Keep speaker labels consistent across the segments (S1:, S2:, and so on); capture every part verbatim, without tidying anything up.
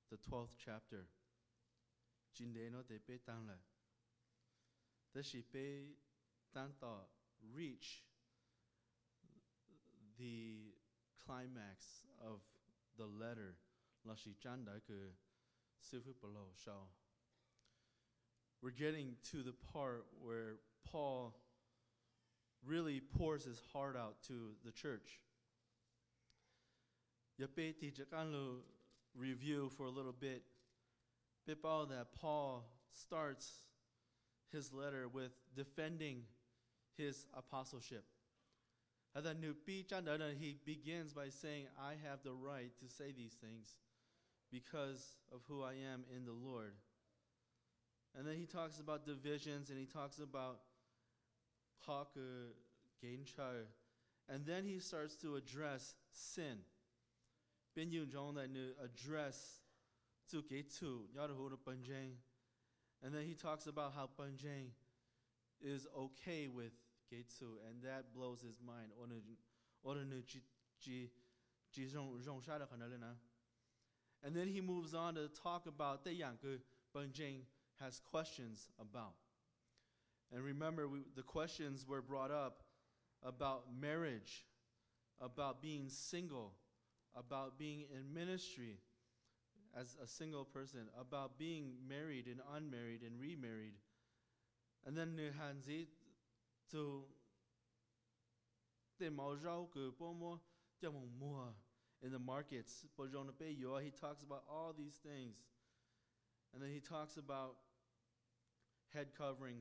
S1: the twelfth chapter. Jinde no de pe tang le. The she pe tang ta reach the climax of the letter la shi chanda ke sifu palo shao. We're getting to the part where Paul really pours his heart out to the church. Yape ti jakanlu review for a little bit. Bipao that Paul starts his letter with defending his apostleship. He begins by saying, I have the right to say these things because of who I am in the Lord. And then he talks about divisions and he talks about and then he starts to address sin. Address and then he talks about how Panjang is okay with Getsu, and that blows his mind. And then he moves on to talk about the Yang Panjang has questions about. And remember, we, the questions were brought up about marriage, about being single, about being in ministry as a single person, about being married and unmarried and remarried. And then Hanzi to in the markets, he talks about all these things. And then he talks about head coverings,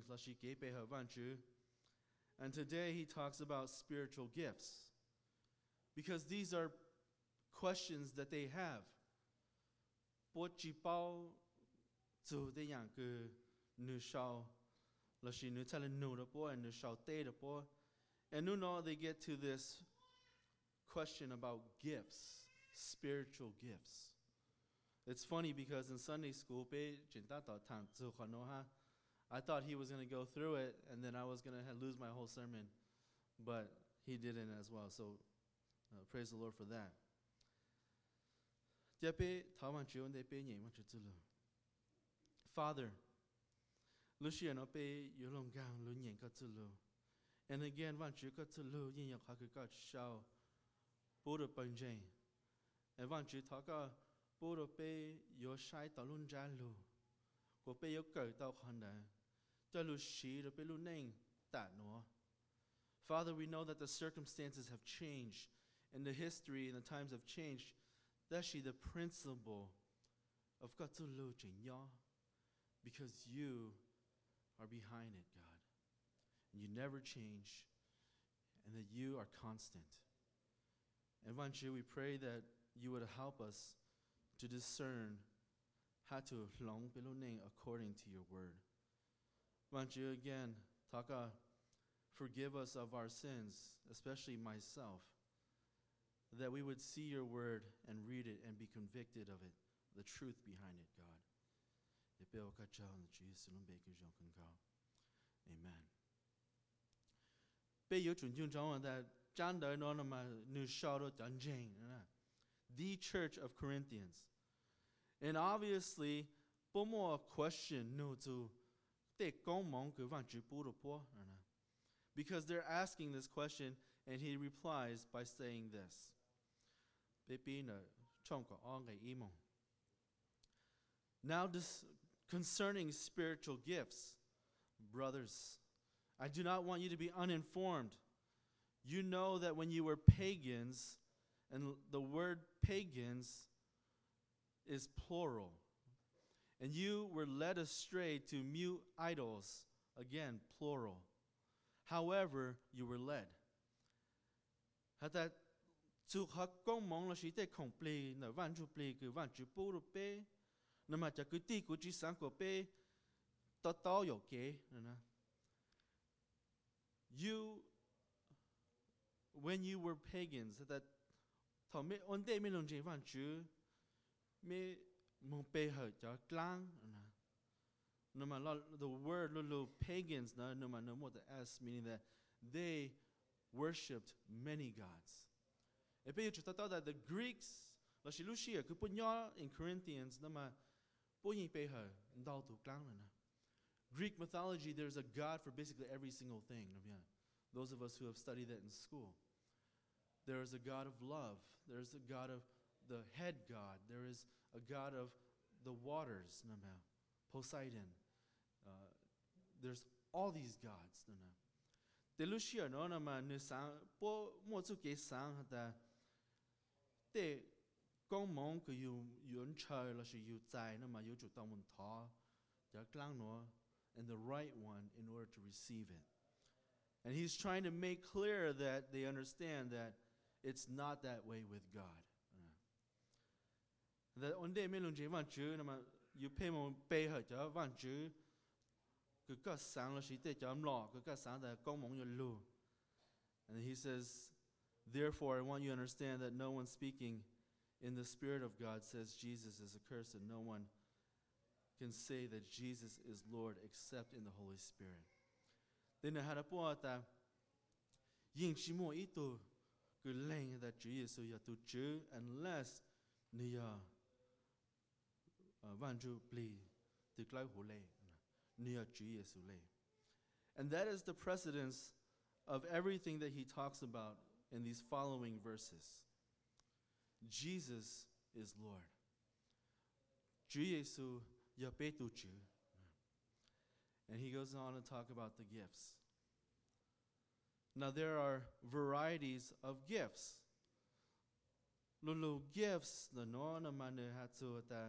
S1: and today he talks about spiritual gifts, because these are questions that they have. And you know, they get to this question about gifts, spiritual gifts. It's funny because in Sunday school, I thought he was going to go through it and then I was going to lose my whole sermon, but he didn't as well. So uh, praise the Lord for that. Father, and again, and want you talk a Bodo Bay, your shy talun jalu, go pay your girl dog honda, Jalu she, the Belu name, that no. Father, we know that the circumstances have changed, and the history and the times have changed. That's she the principle of Gatulu Jinya, because you are behind it, God. And you never change, and that you are constant. And once you, we pray that you would help us to discern how to long belonging according to your word. Once you again, Taka, forgive us of our sins, especially myself, that we would see your word and read it and be convicted of it, the truth behind it, God. Amen. The Church of Corinthians. And obviously, a question no to because they're asking this question, and he replies by saying this. Now, this, concerning spiritual gifts, brothers, I do not want you to be uninformed. You know that when you were pagans, and the word pagans is plural, and you were led astray to mute idols, again, plural. However, you were led. You, when you were pagans, that the word pagans, meaning that they worshipped many gods. That the Greeks là chỉ lúc xưa cứ bút nhớ in Corinthians nó mà bố nhìn bây giờ đau tụ clang nữa. Greek mythology, there's a God for basically every single thing. Those of us who have studied that in school. There is a God of love. There is a God of the head God. There is a God of the waters. Poseidon. Uh, there's all these gods. Để lúc xưa nó mà nữ sáng bố mua chú kế sáng hả để con mong cái yêu yêu chơi là sự yêu trái nó mà yêu chủ động muốn thọ giờ clang nó and the right one in order to receive it. And he's trying to make clear that they understand that it's not that way with God. That one day mấy lần chỉ văn chữ mà yêu pay mong pay hết cho văn chữ cứ có sáng là chỉ để cho em lọ cứ có sáng là con mong yêu lu. And he says, therefore, I want you to understand that no one speaking in the Spirit of God says Jesus is accursed, and no one can say that Jesus is Lord except in the Holy Spirit. Then I had a point that yin chi mo ito cứ lên that Chúa Giêsu ya tu chữ unless ni ya van ju pli từ klai hồ lê ni ya Chúa Giêsu lê. And that is the precedence of everything that he talks about in these following verses. Jesus is Lord. Chúa Giêsu ya pe tu chữ. And he goes on to talk about the gifts. Now there are varieties of gifts. Lulu gifts the no na mane hatsu ta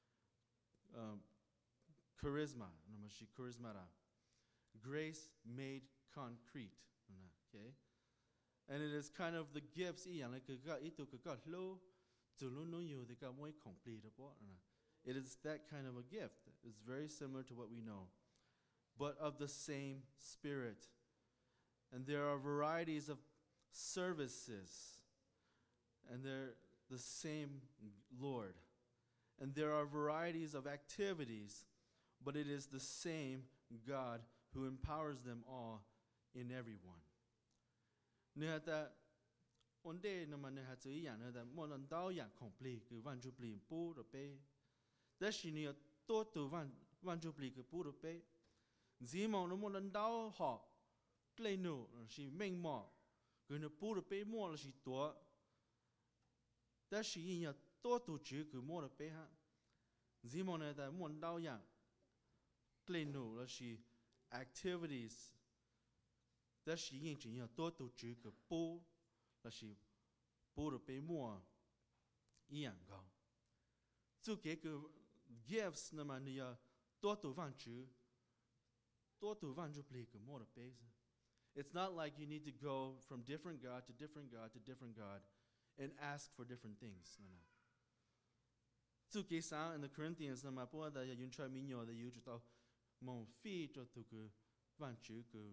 S1: charisma, na mashi charisma ra. Grace made concrete. Okay? And it is kind of the gifts iyan like ka itu ka lo zulu no you the ka moi complete. It is that kind of a gift. It's very similar to what we know, but of the same Spirit. And there are varieties of services, and they're the same Lord. And there are varieties of activities, but it is the same God who empowers them all in everyone. Nehata onde na man ha zui yan na mo nan dao yan complete ku van ju pli pu ro pe. Da shi ni to tu van van ju pli ku pu ro pe. Zi mo no mo nan dao ho klei nu shi meng mo ku na pu ro pe mo la shi to. Da shi yin ya to tu ju ku mo ro pe ha. Zi mo na da mo dao yan klei nu la shi activities. That she yin jin ya to tu ju ge bo la shi bo de bei mo yan gao. Zu ge ge gifts na ma ni ya to tu van ju to tu van ju pli ge mo de bei. It's not like you need to go from different God to different God to different God and ask for different things. No, no. Zu ge sa in the Corinthians na ma bo da ya yun chai min yo da yu ju to mon fi to tu ge van ju ge.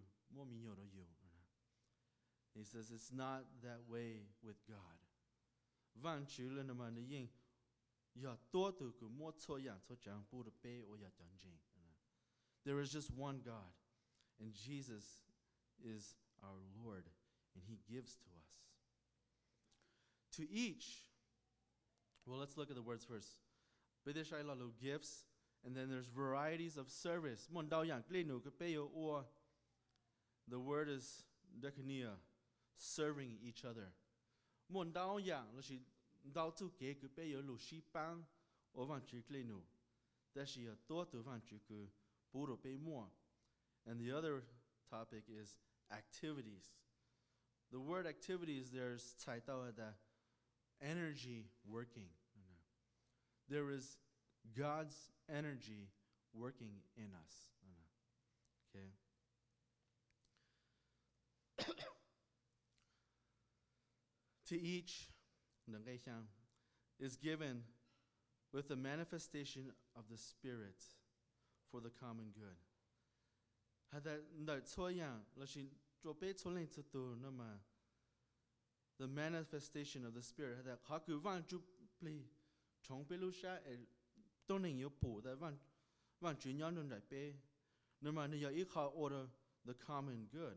S1: He says it's not that way with God. Van chu le na ma ni yin ya to tu ku mo cho yang cho chang bu de bei o ya dang jing. There is just one God, and Jesus is our Lord, and he gives to us. To each, well, let's look at the words first. Bideshai la lo gifts, and then there's varieties of service. Mon dao yang kle nu ke bei o or the word is diakonia, serving each other. Mon dao yang la shi dao tu ge ge bei yo lu shi bang o van ju kle nu. Da shi ya to tu van ju ge bu ro bei mo. And the other topic is activities. The word activities there's cai dao da energy working. There is God's energy working in us. Okay? To each is given with the manifestation of the Spirit for the common good. The manifestation of the Spirit. The common good.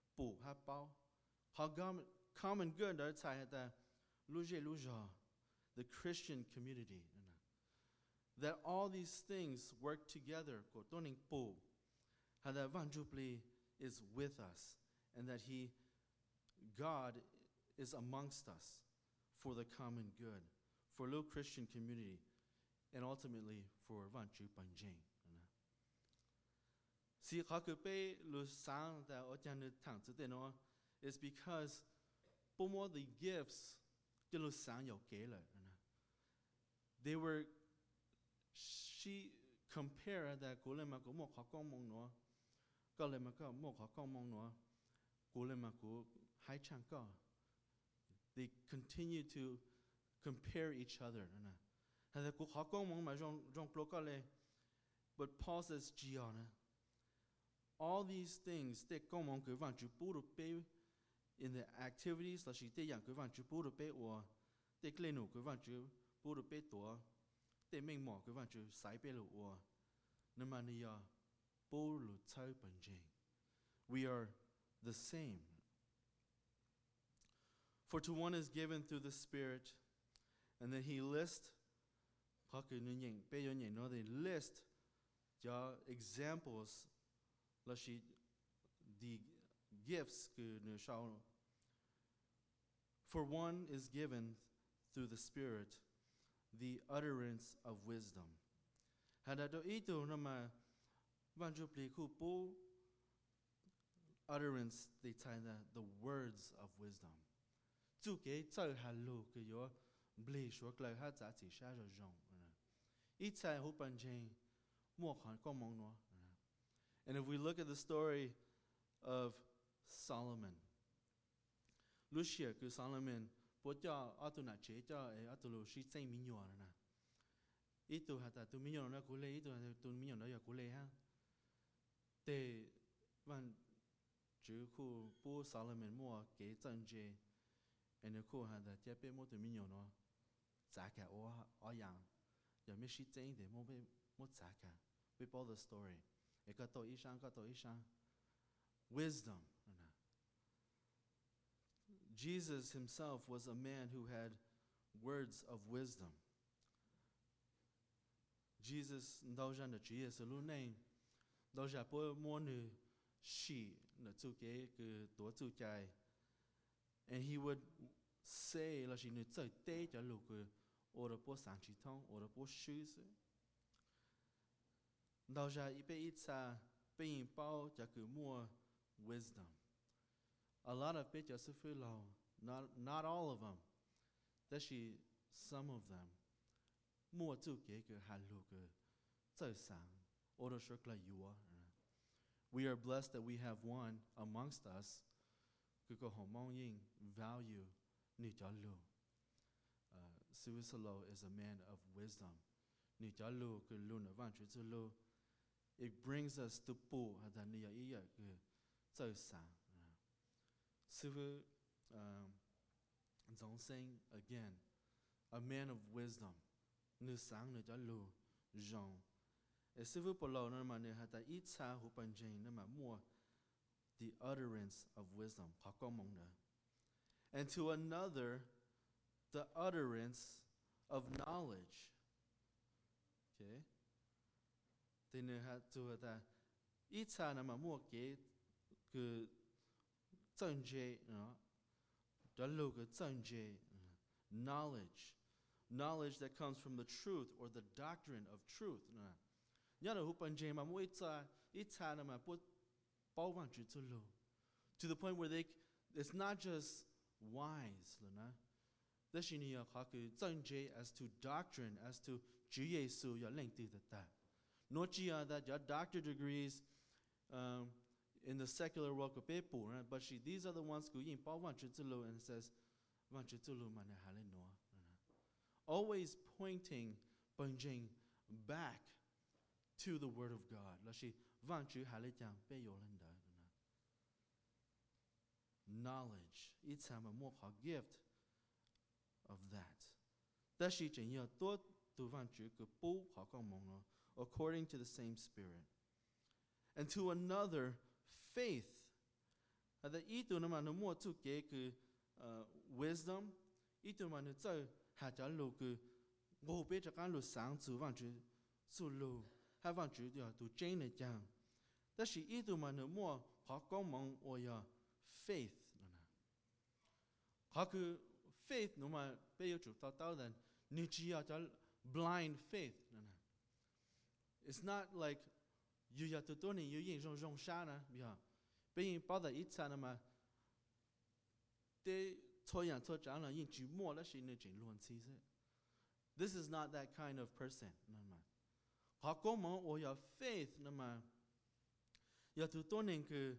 S1: How common good are tai da lu je lu ja the Christian community. That all these things work together. That Vanjupli is with us, and that He, God, is amongst us for the common good, for little Christian community, and ultimately for Vanju Panjing. See, Hakupe Lu Sang that Otjan Tang Zideno is because Bomo the gifts Lu Sang Yo Gela. They were she compare that Golema go mo Hakong Mong Noa, Golemaka mo Hakong Mong Noa, Golemaku Hai Chanka. They continue to compare each other. But Paul says, Gianna, all these things they come on in the activities that she did young or they clean up they make more or Namania Bolu Taupanjing. We are the same. For to one is given through the Spirit, and then he lists, they list examples, the gifts. For one is given through the Spirit the utterance of wisdom. Utterance, they tie the words of wisdom. And if we look at the story of Solomon, Lucia ku Solomon boja atuna cheja e atulo shi tseng minyo na. Itu hata tu minyo na kule itu tu minyo na ya kule ha. Te van ju ku bo Solomon mo ge zeng je. And the cool had that Jape motor minion or Zaka or Oyang. Yamishi saying the Mobe Motzaka. We bought the story. Ekato Ishan, Kato Ishan. Wisdom. Jesus himself was a man who had words of wisdom. Jesus, Dojan the Jesus, a little name. Doja po monu she, Natsuke, Dotu Jai. And he would say, "La she knew so day to look or the post anchiton or the post shoes." Doja ipe itsa being bow jaku more wisdom. A lot of bit just not not all of them. That she some of them more to get haluka so sang or the shirkla you are. We are blessed that we have one amongst us. Kuko homong value ni jalu. Suisalo is a man of wisdom. Ni jalu ku luna vanchu zulu. It brings us to po hadania iya ku so sang. Sivu zong sing again. A man of wisdom. Nu sang ni jalu zhong. E sivu polo na mane hata itsa hupanjing na more. The utterance of wisdom. And to another, the utterance of knowledge. Okay? Then you had to that. Itza nama mo ke ku zhengje, da lu ge zhengje, knowledge. Knowledge that comes from the truth or the doctrine of truth. Yana hupanjing ma mo itza itza nama put to the point where they, it's not just wise, as to doctrine, as to Jesu, your length that. Not that your doctor degrees um, in the secular world, but she, these are the ones who yin and says, always pointing back to the Word of God. Knowledge. It's a more gift of that. According to the same Spirit. And to another, faith. Wisdom. hà cho lù cứ ngô biết cho cái lù sáng chủ vang chữ su lù hai vang chữ điều tụ trên này chăng đó là ý tụ mà nếu mua họ có mong ôi à faith nữa nè họ cứ faith nếu mà bây giờ chụp tao tao là như chỉ là cho blind faith nữa nè it's not like you ya tụ tôi này you yên rong rong xa nè bây giờ bây giờ bao giờ ít xa nè mà để thôiอย่างthôi chẳng là yên chỉ mua là chỉ nên chỉnh luôn chi thế this is not that kind of person nè mà họ có mong ôi à faith nè mà ya tụ tôi này cứ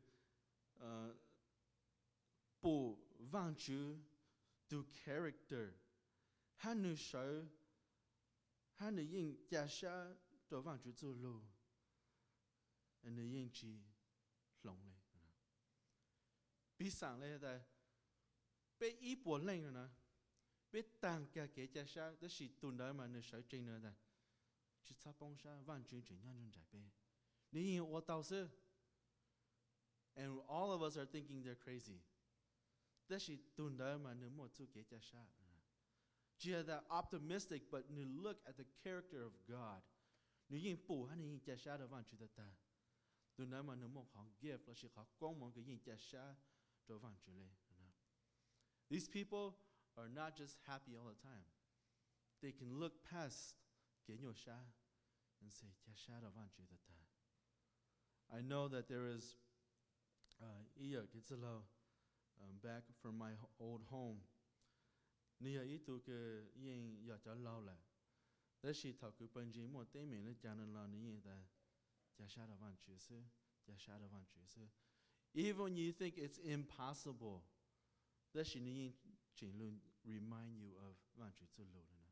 S1: bộ vang chữ to character hắn nữ sợ hắn nữ yên giả sa cho vang chữ zu lu anh nữ yên chỉ lòng lên bị sang lên đây bị ý bộ lên rồi nè bị tăng cả cái giả sa đó là tuần đó mà nữ sợ trên nữa đây chỉ sao bông sa vang chữ chỉ nhân nhân giải bê nữ yên我倒是 and all of us are thinking they're crazy đó là tuần đó mà nữ một chút cái giả sa chỉ là that optimistic but you look at the character of God nếu như bù hắn như giả sa đó vang chữ ta tuần đó mà nữ một họ gift là chỉ họ quang mong cái như giả sa đó vang chữ lên these people are not just happy all the time they can look past cái nhô sa and say giả sa đó vang chữ ta I know that there is ý ở cái gì lâu Um, back from my old home. Nia itu ke yang ya cho lâu là, đó là thảo cứ bên dưới một tế mình lên channel là nia ta, giả sa đã van chữ sư, giả sa đã van chữ sư. Even when you think it's impossible, đó là nia chỉ luôn remind you of van chữ sư lâu nữa.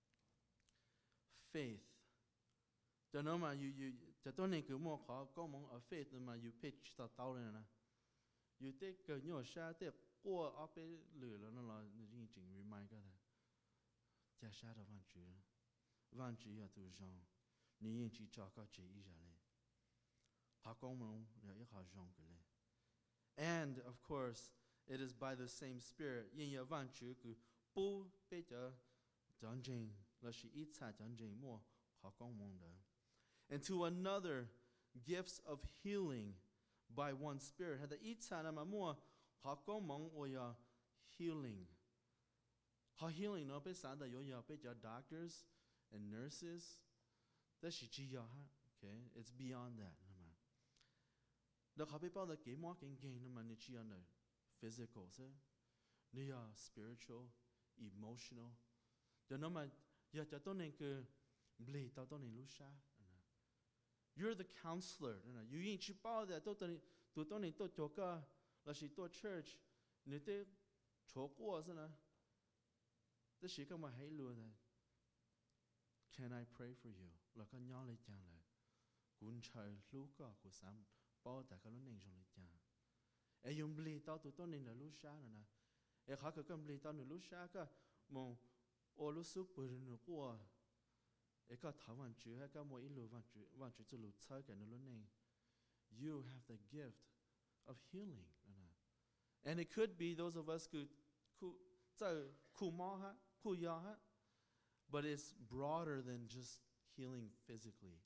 S1: Faith. Cho nên mà you you, cho tôi nên cứ mua khó có mong ở faith mà you pitch tao tao lên nè. You take cái nhỏ sa take qua ở bên lửa là nó là những chuyện remind cái này, giả sa đó van chữ, van chữ là từ trong, những chỉ cho cái chữ ý ra lên, họ công mong là ít họ trong cái lên, and of course it is by the same spirit, những nhà van chữ cứ bu bây giờ chân chính là chỉ ít xa chân chính mua họ công mong đó, and to another gifts of healing by one spirit. Had the itana mamua hakomong oya healing. Ha healing no pe sada yo ya pe doctors and nurses. That shi chi ya ha. Okay, it's beyond that. Nama. The happy bao the game walking game nama ni chi on the physical se. Ni ya spiritual, emotional. The nama ya cha to nen ke bli ta to nen lu sha. You're the counselor. You ain't chỉ bảo that tôi tôi tôi tôi này tôi cho cả là chỉ tôi church, người ta cho qua thế nào? Đó chỉ cái mà hay luôn này. Can I pray for you? Là cái nhau lại chăng là cuốn trời lúc cả của sam bảo tại cái lúc này trong lại chăng. Ai dùng bì tao tôi tôi này là lúc xa nữa nè. Ai khác cái bì tao là lúc xa cả mong ô lúc suốt bữa nữa qua. Ấy có thảo văn chữ hay có mỗi ít lù văn chữ văn chữ cho lù chơi cái nó luôn này. You have the gift of healing, and it could be those of us who who so who ma ha who ya ha, but it's broader than just healing physically.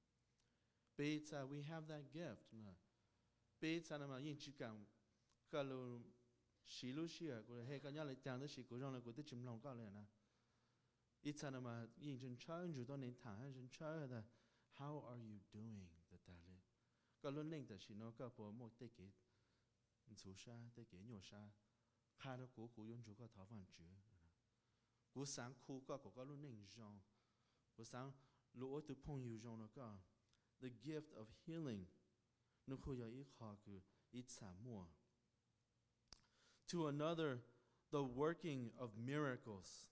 S1: But uh, we have that gift. But uh, mà yên chỉ cảm cái lù xí lù xí à, cái hay cái nhà lại chàng đó xí cái rong là cái tới chìm lòng cao lên nè. Ít sana mà yên chân chơi rồi tôi nên thả chân chơi là how are you doing that that le cái luôn lên là chỉ nó cái bộ một cái cái số sa cái cái nhỏ sa khai nó cố cố用 chủ cái thảo văn chữ cố sáng cố cái cố cái luôn lên trong cố sáng lúa từ phong yêu trong nó cái the gift of healing nó khôi giờ ít khó cứ ít xả mua to another the working of miracles.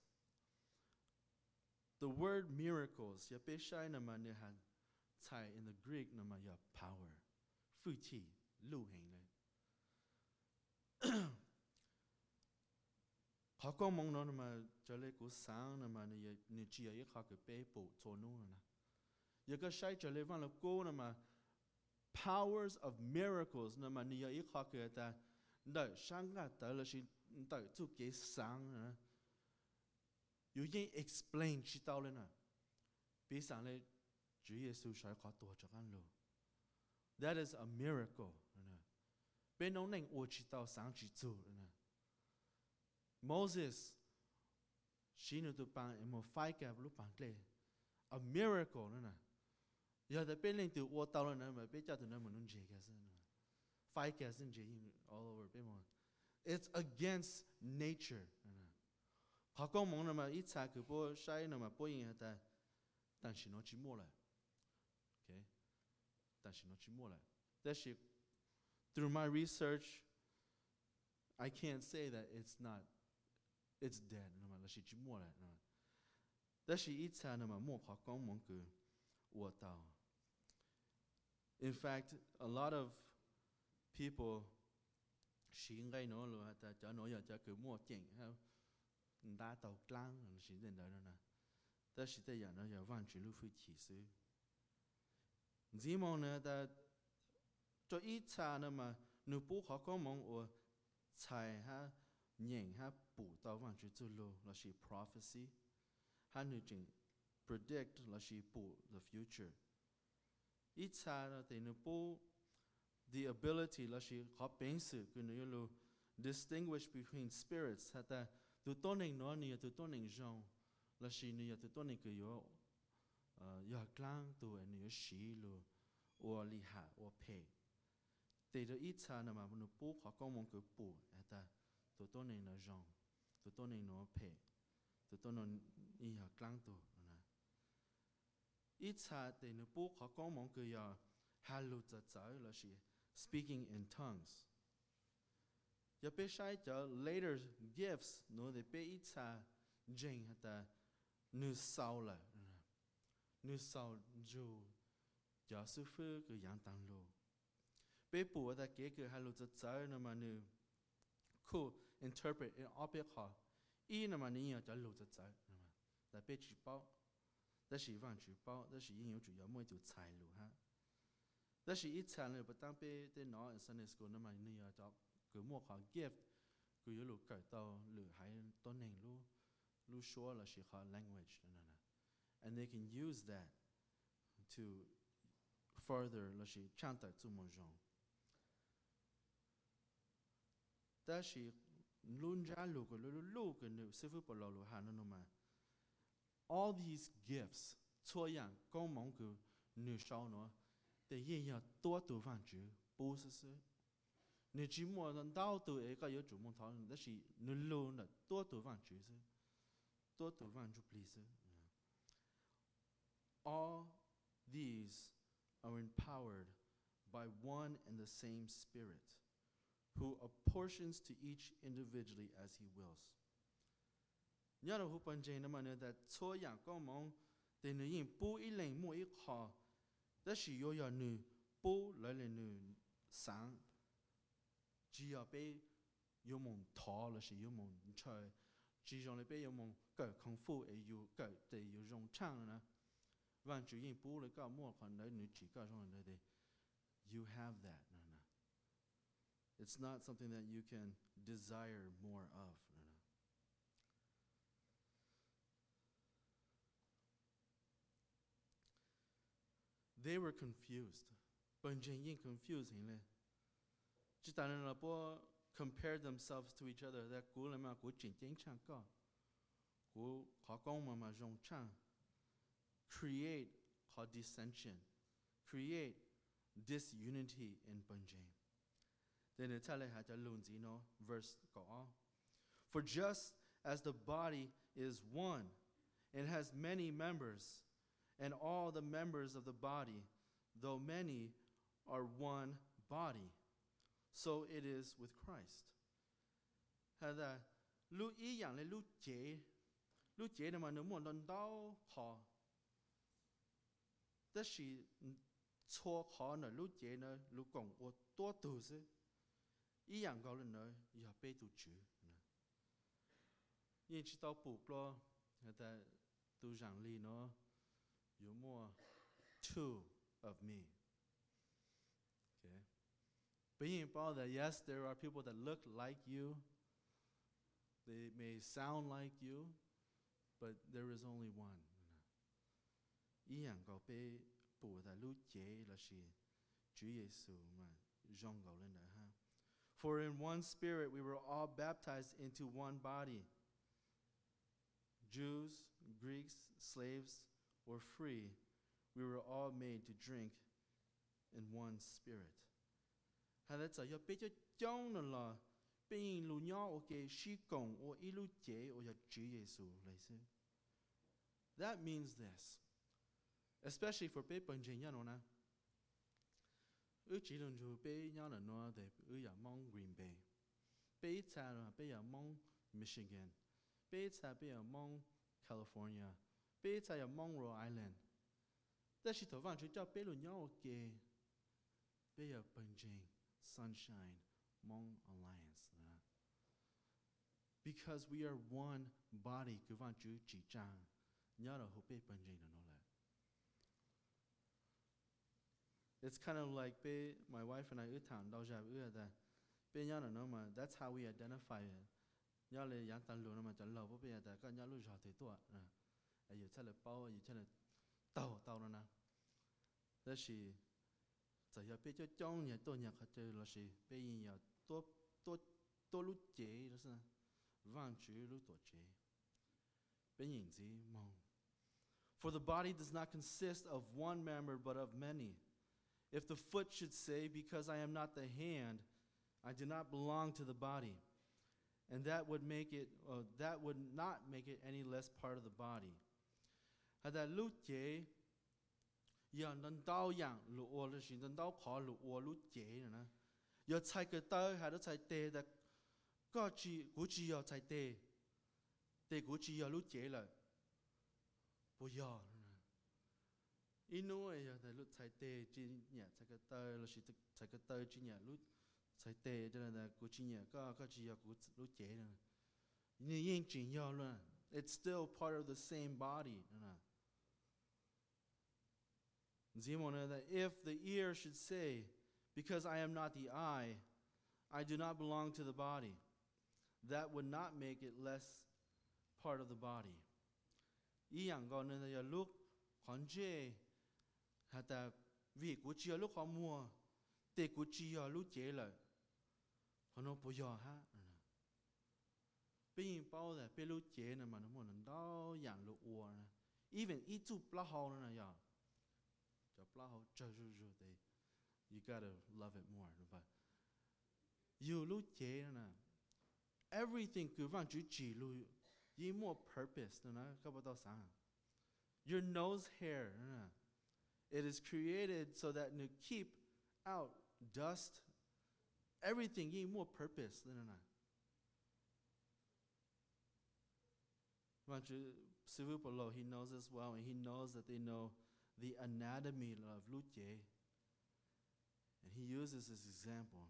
S1: The word miracles, ya pe shai na ma ne han tai in the Greek na ma ya power, fu qi, lu heng le. Họ có mong nó mà cho lấy của sáng na mà ne ne chi ya họ cái pe bộ cho nó na. Ya cái shai cho lấy van là cô na mà powers of miracles na ma ne ya họ cái ta đợi sáng ga tới là chỉ đợi chút cái sáng na. You ain't explain chỉ tao lên à. Bí sáng lên Chúa Giêsu sai khó tổ cho anh luôn. That is a miracle. Bên ông nành ô chỉ tao sáng chỉ chủ. Moses, she knew to bang em một phái kẹp lúc bang lệ. A miracle nữa. Giờ tại bên lên từ ô tao lên nữa mà bên cha từ nơi mà nôn chế cái gì. Phái kẹp xin chế all over bên một. It's against nature. Họ có mong mà ít xa cứ bố sai mà bố yên ta,但是nó chỉ mua lại. Okay, 但是nó chỉ mua lại. That she, through my research, I can't say that it's not, it's dead. Nó mà là chỉ mua lại. That she ít xa mà mua họ có mong cứ uo tao. In fact, a lot of people, she ngay nó luôn ta cho nó giờ cho cứ mua tiền ha. Đã tàu clang là chỉ đến đó nè, ta chỉ tại giờ nó giờ vang chỉ lưu phi chỉ sư, chỉ mong nè ta cho ít cha nè mà nếu bố họ có mong ở chạy ha nhện ha bù tàu vang chỉ tu lô là chỉ prophecy, ha nếu chừng predict là chỉ bù the future, ít cha nè thì nếu bố the ability là chỉ họ biến sự cứ nếu lu distinguish between spirits ha ta tụi tôi nên nói nhiều tụi tôi nên rong là gì nhiều tụi tôi nên cứ yo yo clang tụi anh yo xí lu or li hạ or pay thì đó ít xa nào mà nó bố họ có mong cứ bù ta tụi tôi nên nói rong tụi tôi nên nói pay tụi tôi nên yo clang tụi ít xa thì nó bố họ có mong cứ yo halu ta trái là gì speaking in tongues. Ya pe shai cho later gifts no de pe itsa jing hata nu sao la nu sao ju ya su phu ke yang tang lo pe pu da ke ke halu za za na ma nu ku interpret in opia ha i na ma ni ya za lo za za na ma da pe chi bao da shi van chi bao da shi yin yu ju ya mo ju cai lu ha da shi itsa le ba tang pe de no in Sunday school na ma ni ya za cứ mua khoản gift cứ yếu lục cởi tàu lử hay tôn nền lu lu show là chỉ khoản language nè nè and they can use that to further là chỉ trang tại tu một dòng ta chỉ luôn ra lục cái lu lu cái nữ sư phụ bảo lục hà nó mà all these gifts cho yang công mong cứ nữ sau nó để yên ya多读范句不是是你只摸人到都一个有主梦讨论，但是你路呢多读万句是，多读万句 please。All these are empowered by one and the same Spirit, who apportions to each individually as He wills. Nhớ là hụt bản chất mà nói là cho yang có mong, để người yên bố ý lệnh mua ý khó,但是有要女不来了女sáng chỉ ở bên yêu mong thọ là sự yêu mong chơi chỉ trong lại bên yêu mong cởi công phu ấy yêu cởi để yêu dùng trang nữa và chủ yếu bố lại có mua khoản đấy nữ chỉ có trong đấy you have that nữa it's not something that you can desire more of nữa they were confused bên trên yên confused hình này chỉ ta nên là bố compare themselves to each other that cú là mà cú chỉnh chỉnh chăng có cú khó công mà mà dùng chăng create khó dissension create disunity in Punjab then it's like how to learn you know verse có for just as the body is one and has many members and all the members of the body though many are one body so it is with Christ. Hay là lúc ý dạng là lúc chế, lúc chế mà nếu muốn đón đau họ, đó là cho họ là lúc chế là lúc còn ở多度是，ý dạng gọi là nói giờ bây tu chữ, nhưng chỉ tao buộc lo, hay là tu giảng lý nó,有 more two of me. Being about that, yes, there are people that look like you. They may sound like you. but there is only one. Ý rằng có bé bù ta lúc chế là gì Chúa Giêsu mà dòng gạo lên đó ha. For in one spirit we were all baptized into one body. Jews, Greeks, slaves, or free, we were all made to drink in one spirit. Hay là cho bé cho trong nó là bên lu nhỏ ở cái sĩ công ở ý lu chế ở cái Chúa Giêsu lấy sự. That means this, especially for bé bên trên nhau nó. Ước chỉ lần chú bé nhau là nó để ước là mong Green Bay, bé cha là bé là mong Michigan, bé cha bé là mong California, bé cha là mong Rhode Island. Đó chỉ thầu vàng chú cho bé lu nhỏ ở cái bé là bên trên Sunshine Mong Alliance. Because we are one body, cứ vang chữ chỉ trang nhớ là hộp bê bên trên nó lại. It's kind of like bê, my wife and I ước thẳng đau ra ước là bê nhớ là nó mà that's how we identify it. Nhớ là yang tan luôn mà chẳng lâu bê là cả nhớ lúc rồi thì tuổi nè, ai yêu chắc là bao ai yêu chắc là tàu tàu nó nè. Đó là giờ giờ bê cho trong nhà tôi nhà khách chơi là gì bê nhà tôi tôi tôi lúc chế đó sao vang chữ lúc tuổi chế bê nhìn gì mong. For the body does not consist of one member but of many. If the foot should say, because I am not the hand, I do not belong to the body, and that would make it uh, that would not make it any less part of the body. Hay là lúc chế giờ nên đau yang lụa là gì nên đau khó lụa lụa chế nữa nè giờ chạy cái tay hay là chạy tê là có chỉ cũng chỉ giờ chạy tê tê cũng chỉ giờ lụa chế là bây giờ ít nữa giờ thì lụa chạy tê chỉ nhẹ chạy cái tay là chỉ chạy cái tay chỉ nhẹ lụa chạy tê cho nên là cũng chỉ nhẹ có có chỉ giờ cũng lụa chế nữa nhưng yên chỉ giờ luôn it's still part of the same body nè. That if the ear should say, because I am not the eye, I do not belong to the body, that would not make it less part of the body. Ý rằng còn nên là lúc còn chế, hay là vì của chia lúc họ mua, để của chia lúc chế lại, họ nói bây giờ ha. Bây giờ bao giờ bây lúc chế này mà nó muốn đó dạng lúc uo này, even ít chút bao hậu này ya. You gotta love it more. But you lúc chế nè, everything cứ vang chữ chỉ lu, you more purpose nè, các bạn sao? Your nose hair nè, it is created so that to keep out dust. Everything you more purpose nè nè. Vang chữ sư phụ Paulo, he knows this well, and he knows that they know the anatomy of luche, and he uses this example.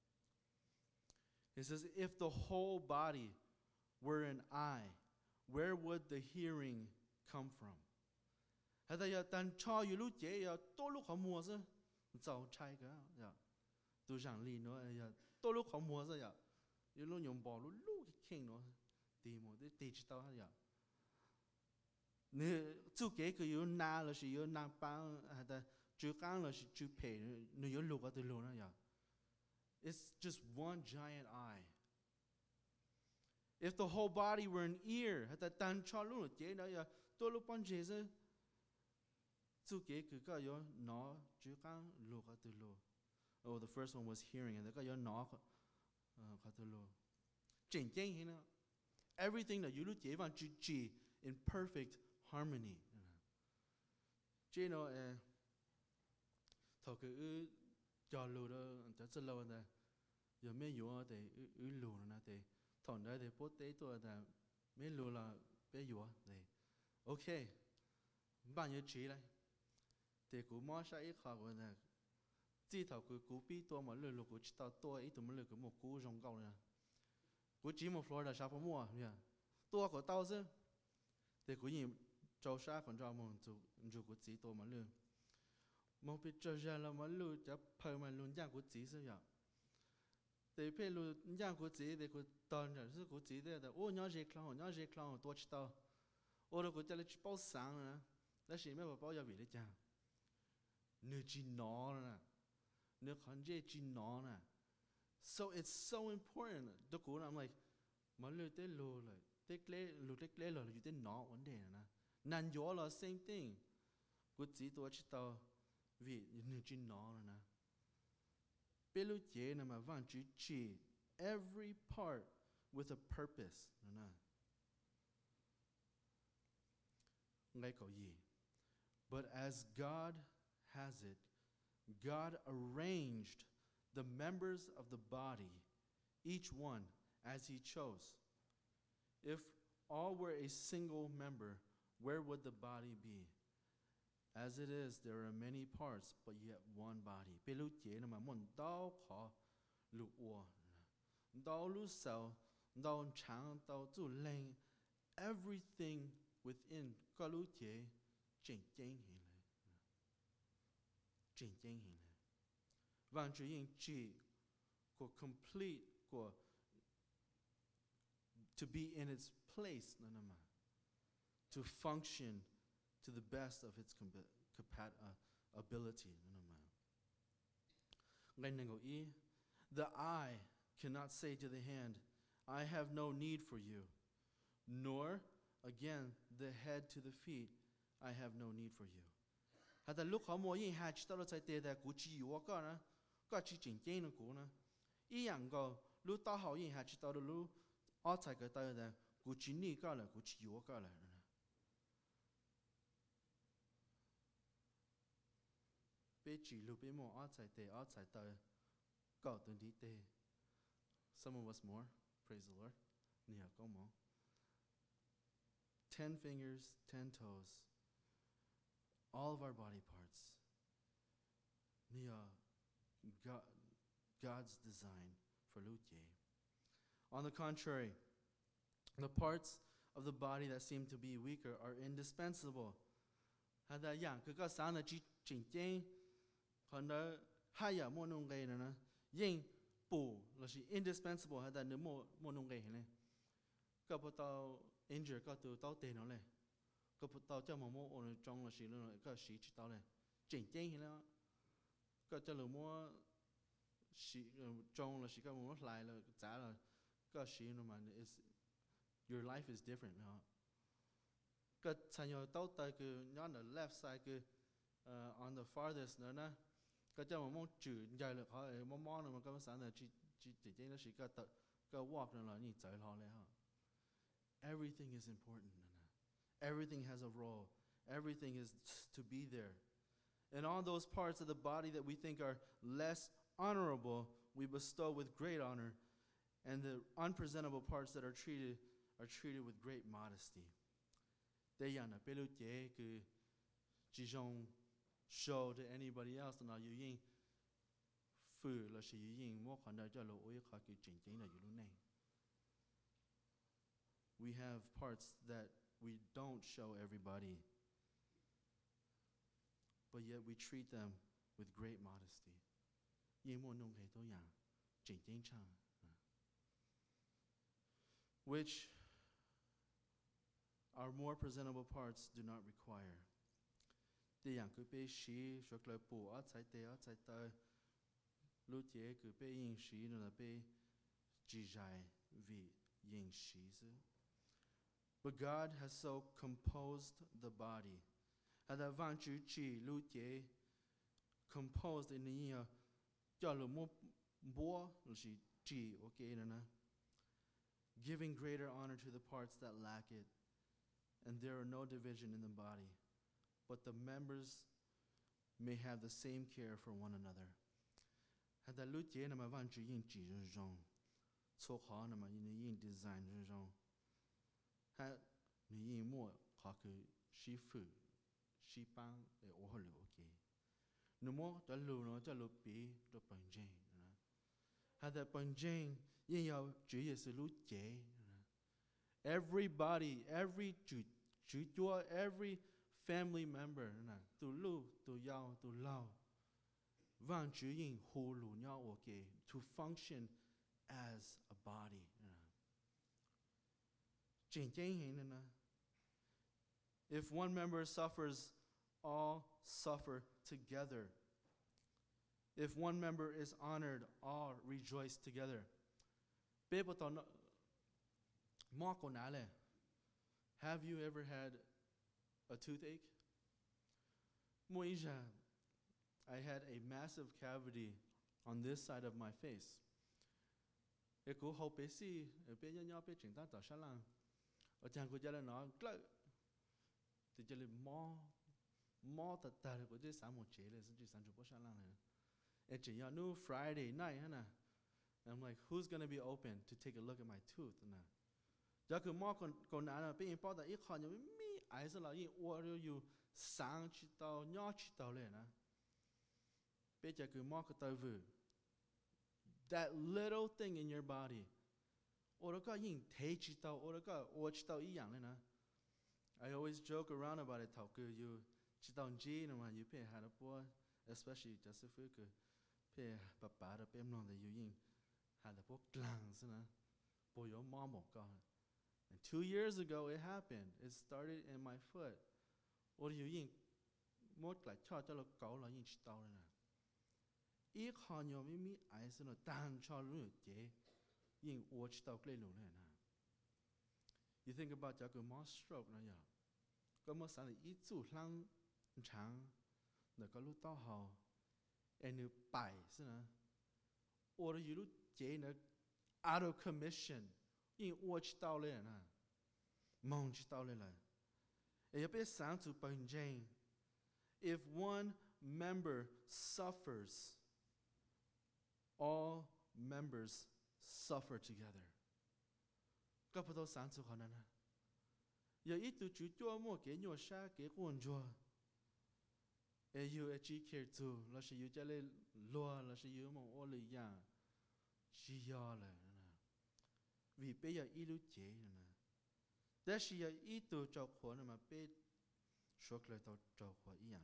S1: He says, if the whole body were an eye, where would the hearing come from? Hay là tan cho you luche ya to lúc họ mua sao, giàu trai cả ya, tôi rằng li nó ya to lúc họ mua sao ya, you lúc nhung bỏ lúc lúc kinh nó, đi mua đi digital ya. Nếu chú kế cứ yếu na là chỉ yếu na bao hay là chú căng là chỉ chú pay nếu yếu lục ở từ lục nữa ya. It's just one giant eye. If the whole body were an ear, hay là tan cho luôn là chế đó ya, tôi lúc ban chế sao? Chú kế cứ có yếu nó chú căng lục ở từ lục. Oh, the first one was hearing, and the có yếu nó ở từ lục. Chỉnh chỉnh thế nào? Everything that you lúc chế vào chú chỉ in perfect harmony. Chứ nó thầu cứ cho lù đó cho rất lâu rồi, giờ mấy vụ thì ứ lù nữa thì thằng đấy thì bố tế tôi là mấy lù là bé vụ thì ok bao nhiêu chỉ đây thì cú mót sai ít khó rồi nè chỉ thầu cứ cú bí tôi mà lù lù cú chỉ tao tôi ít tụi mình lù cứ một cú rong câu nè cú chỉ một Florida sao phải mua nhỉ tôi của tao chứ thì cú nhìn châu sa còn cho mình chủ chủ của chỉ tôi mà lương một bị châu sa là mà lươngจะเพิ่มมาลุนย่างcủa chỉ sao vậy thì phải luânย่างcủa chỉ thì của tòn rồi chứ của chỉ thì là ô nhỏ gì clown nhỏ gì clown tôi chỉ tao ô đâu có cho lấy bao sáng nữa là chỉ mấy bà bao giờ bị đấy chăng nửa chỉ nó nè nửa khán giả chỉ nó nè so it's so important đó cũng là I'm like mà lưu tới lưu lại tới lễ lưu tới lễ là lưu tới nó vấn đề nè nan gió là same thing cứ chỉ tôi chỉ tao vì nửa chỉ nó nè bây lưu chế nè mà vang chữ chỉ every part with a purpose nè ngay câu gì but as God has it God arranged the members of the body each one as he chose. If all were a single member, where would the body be? As it is, there are many parts, but yet one body. Bây lúc chế mà muốn đau khó lục ua, đau lúc sầu, đau chán, đau zu lạnh, everything within có lúc chế chỉnh chỉnh hình lại, chỉnh chỉnh hình lại. Vạn chữ yên chỉ của complete của to be in its place, no, no, no. To function to the best of its compa- uh, ability. No, no, no. The eye cannot say to the hand, I have no need for you, nor, again, the head to the feet, I have no need for you. Hata lúc họ mua yên hạt chỉ tao chạy tê tại cú chỉ yếu có nè, có chỉ chỉnh chỉnh nó cú nè. Ý rằng có lúc tao họ yên hạt chỉ tao lúc ở chạy cái tao tại cú chỉ ní có là cú chỉ yếu có là. Bé chỉ lúc bé mua ở chạy tê ở chạy tao có tuần đi tê. Some of us more, praise the Lord. Nia có more. Ten fingers, ten toes. All of our body parts. Nia, God, God's design for Lutye. On the contrary, the parts of the body that seem to be weaker are indispensable. Hada yang ke sa na chi ching ching, hana haya mo nung gai na yin bu la shi indispensable hada ne mo mo nung gai ne. Ka po tao injure ka tu tao te no le. Ka po tao cha mo mo on trong la shi lo ka shi chi tao le. Ching ching le. Ka cha lo mo shi trong la shi ka mo lai la za la ka shi no man is your life is different now. Ka chan yo tao ta ke on the left side ke uh, on the farthest no na ka cha mo mo chu jai le ha mo mo no ma ka sa na chi chi chi chi na shi ka ta ka walk no la ni zai lo le ha. Everything is important. Everything has a role. Everything is to be there. And all those parts of the body that we think are less honorable, we bestow with great honor. And the unpresentable parts that are treated are treated with great modesty. They yana pelu je que jijong show to anybody else na yu yin fu la shi yu yin mo khan da ja lo oi kha ki jing jing na yu lu nei. We have parts that we don't show everybody, but yet we treat them with great modesty. Which our more presentable parts do not require. But God has so composed the body. Hada van chu chi lu tie composed in the year jalo mo bo shi chi okay na giving greater honor to the parts that lack it, and there are no division in the body, but the members may have the same care for one another. Hada lu tie na ma van chu yin chi zhong so ha na ma yin design zhong ha ni yin mo kha ku shi fu shi bang e o ho lu okay no mo ta lu no ta lu pi to pan jing ha da pan jing yin yao ju ye su lu jie everybody every ju ju tua every family member na tu lu tu yao tu lao van ju yin hu lu nya okay to function as a body. Jing jing hin na If one member suffers, all suffer together. If one member is honored, all rejoice together. Have you ever had a toothache? I had a massive cavity on this side of my face. Friday night, I'm like, who's going to be open to take a look at my tooth? That little thing in your body. I always joke around about it. Especially just if we could pay papa the payment that you yin had a book glance for your mama. And two years ago it happened. It started in my foot. What do you yin? More like charge a goal in each dollar. E con your mimi eyes in a damn child yin watch dog lay. You think about Jacob Moss stroke, no, yeah. Come on, son, eat too long chang. The có lúc tao hào and you buy or you look Jane out of commission in watch tao le na mong tao le la e be sound to Bang Jane. If one member suffers, all members suffer together. Kapato sound to Hanana. Ya eat to chu more gain your sha get one jaw. You a G care too, Lasha you jelly loa, Lasha you mo all the young. She yalla. We pay a ilu jane. That she a eat to job one of my bed chocolate or job for young.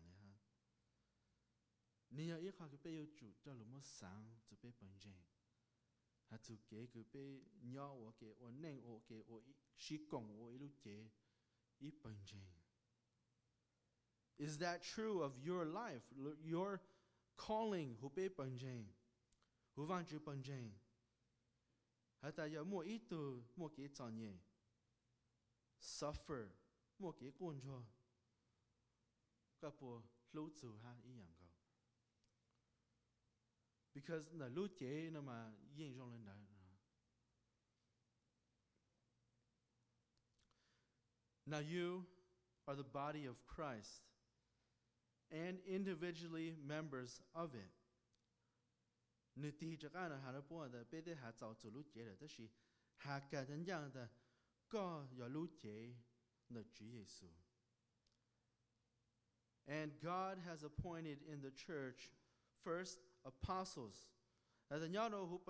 S1: Near a cock pay you to Jalomo sang to pay Jane. Had to gay could pay yaw okay or name okay or she gong or ilu jay, eat Jane. Is that true of your life, your calling? Who pay Panjang? Who want you Panjang? Hata ya mo itu mo ke tanye. Suffer mo ke kunjo. Kapo lu zu ha iyang go. Because na lu jie na ma yin zhong len da. Now you are the body of Christ and individually members of it. And God has appointed in the church first apostles. As a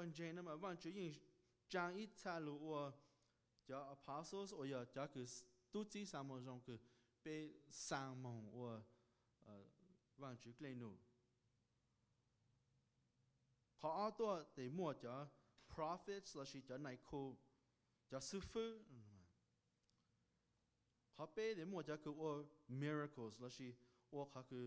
S1: apostles or ya tuti samozon ke be samon or want you claim no. How they more prophets, la she jan ko jasufu. How pay the more jaku or miracles, la she or haku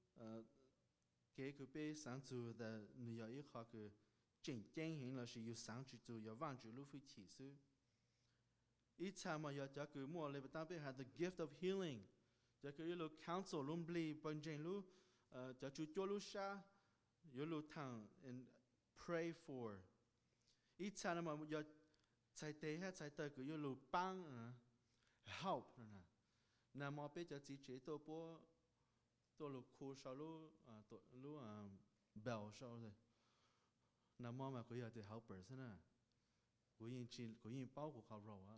S1: ke be santu the New York haku jing jing hin la she you sound to your van you lufi tisu. Each time I jaku more lebatabe had the gift of healing. Jaku you look counsel lumbly bunjing lu jaku jolusha you look town and pray for. Each time I ya tai te ha tai ta you look bang help na na mo pe ja ti che to po to lu ku sha lu to lu um bell sha le na mo ma ko ya te helpers na ko yin chi ko yin bao ko ka ro a.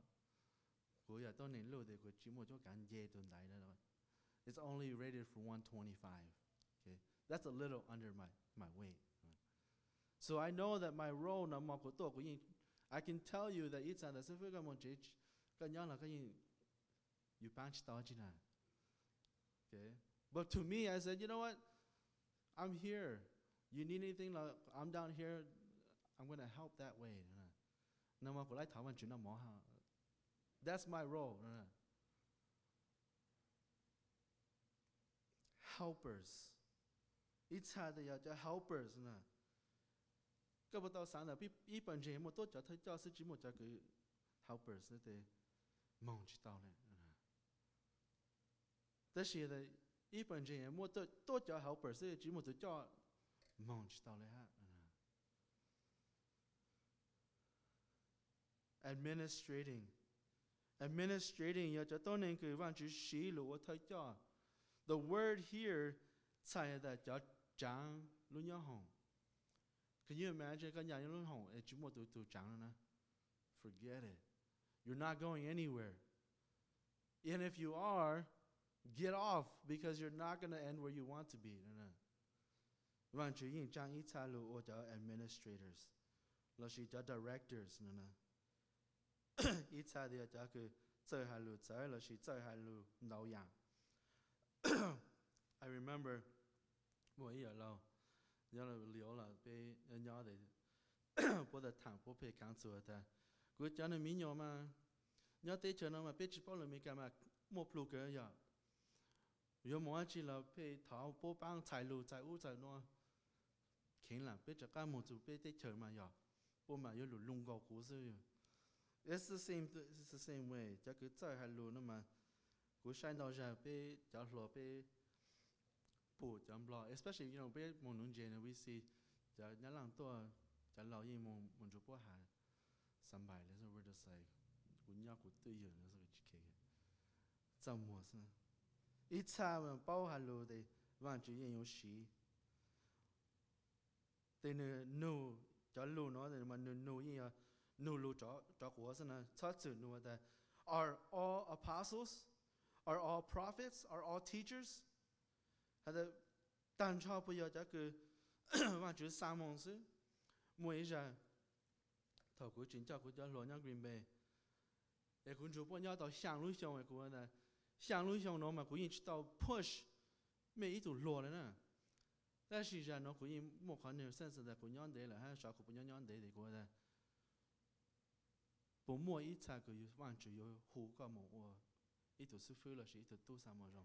S1: It's only rated for one twenty-five. Okay, that's a little under my, my weight. Right? So I know that my role na makoto I can tell you that it's an asifika monjich kanyana kanyin you punch tajina. Okay, but to me I said, you know what? I'm here. You need anything? Like, I'm down here. I'm gonna help that way. Na makolai tawan juna moha. That's my role. helpers ít xa thì cho helpers nè các bạn tao sáng là biết ít bản chế một tốt cho thấy cho sư chỉ một cho cái helpers thì mong chỉ tao nàyแต่是的一般人冇多多叫 helper， 所以只冇多叫忙知道了哈。administrating administrating 要叫当年佢話住寫路我睇咗 the word here 猜的叫長亂樣紅 can you imagine 個人亂紅誒只冇到到長了呢 forget it you're not going anywhere and if you are get off because you're not going to end where you want to be 萬主應將一差路我叫 administrators 老師叫 directors 呢一差的叫佢最下路走老師最下路老樣 I remember 我一日老有了聊了被人家的我的堂我被講做的佢講的民謠嘛nhớ tới chuyện nó mà biết chỉ bao lâu mới cả mà một lúc cái giờ giờ mỗi chỉ là phải tháo bố băng chạy lù chạy u chạy nó khiến là biết cho các một chút biết tới chuyện mà giờ bố mà giờ lù lung gò cú rồi it's the same it's the same way cho cứ chạy hay lù nó mà cú sai đâu ra biết cho lù biết bù cho lò especially you know biết một nông dân we see cho nhớ làm to cho lò gì một một chút bố hà sắm bài là so we're just like cú nhớ cú tự nhiên là so chỉ cái trong mùa sao ít xa mà bao hà lù thì vẫn chỉ yên有時thì nụ nụ cho lù nó thì mà nụ nụ yên nụ lù cho cho của sao nè chắc chắn nụ là are all apostles are all prophets are all teachers hay là đàn cho bây giờ chắc cứ vẫn chỉ sa môn sư mỗi giờ thầu của chính cho của cho lò nhang Green Bay để cũng chụp bao nhiêu tàu sang lối xong rồi của này sang lối xong nó mà cũng chỉ tàu push mấy ít tụ lò đấy nè但是giờ nó cũng một khoản nhiều sense là cũng nhon đấy là ha sao cũng nhon nhon đấy để của này bố mua ít cha cũng vẫn chỉ có hú cái một ô ít tụ sư phụ là chỉ ít tụ tu sa mà rồi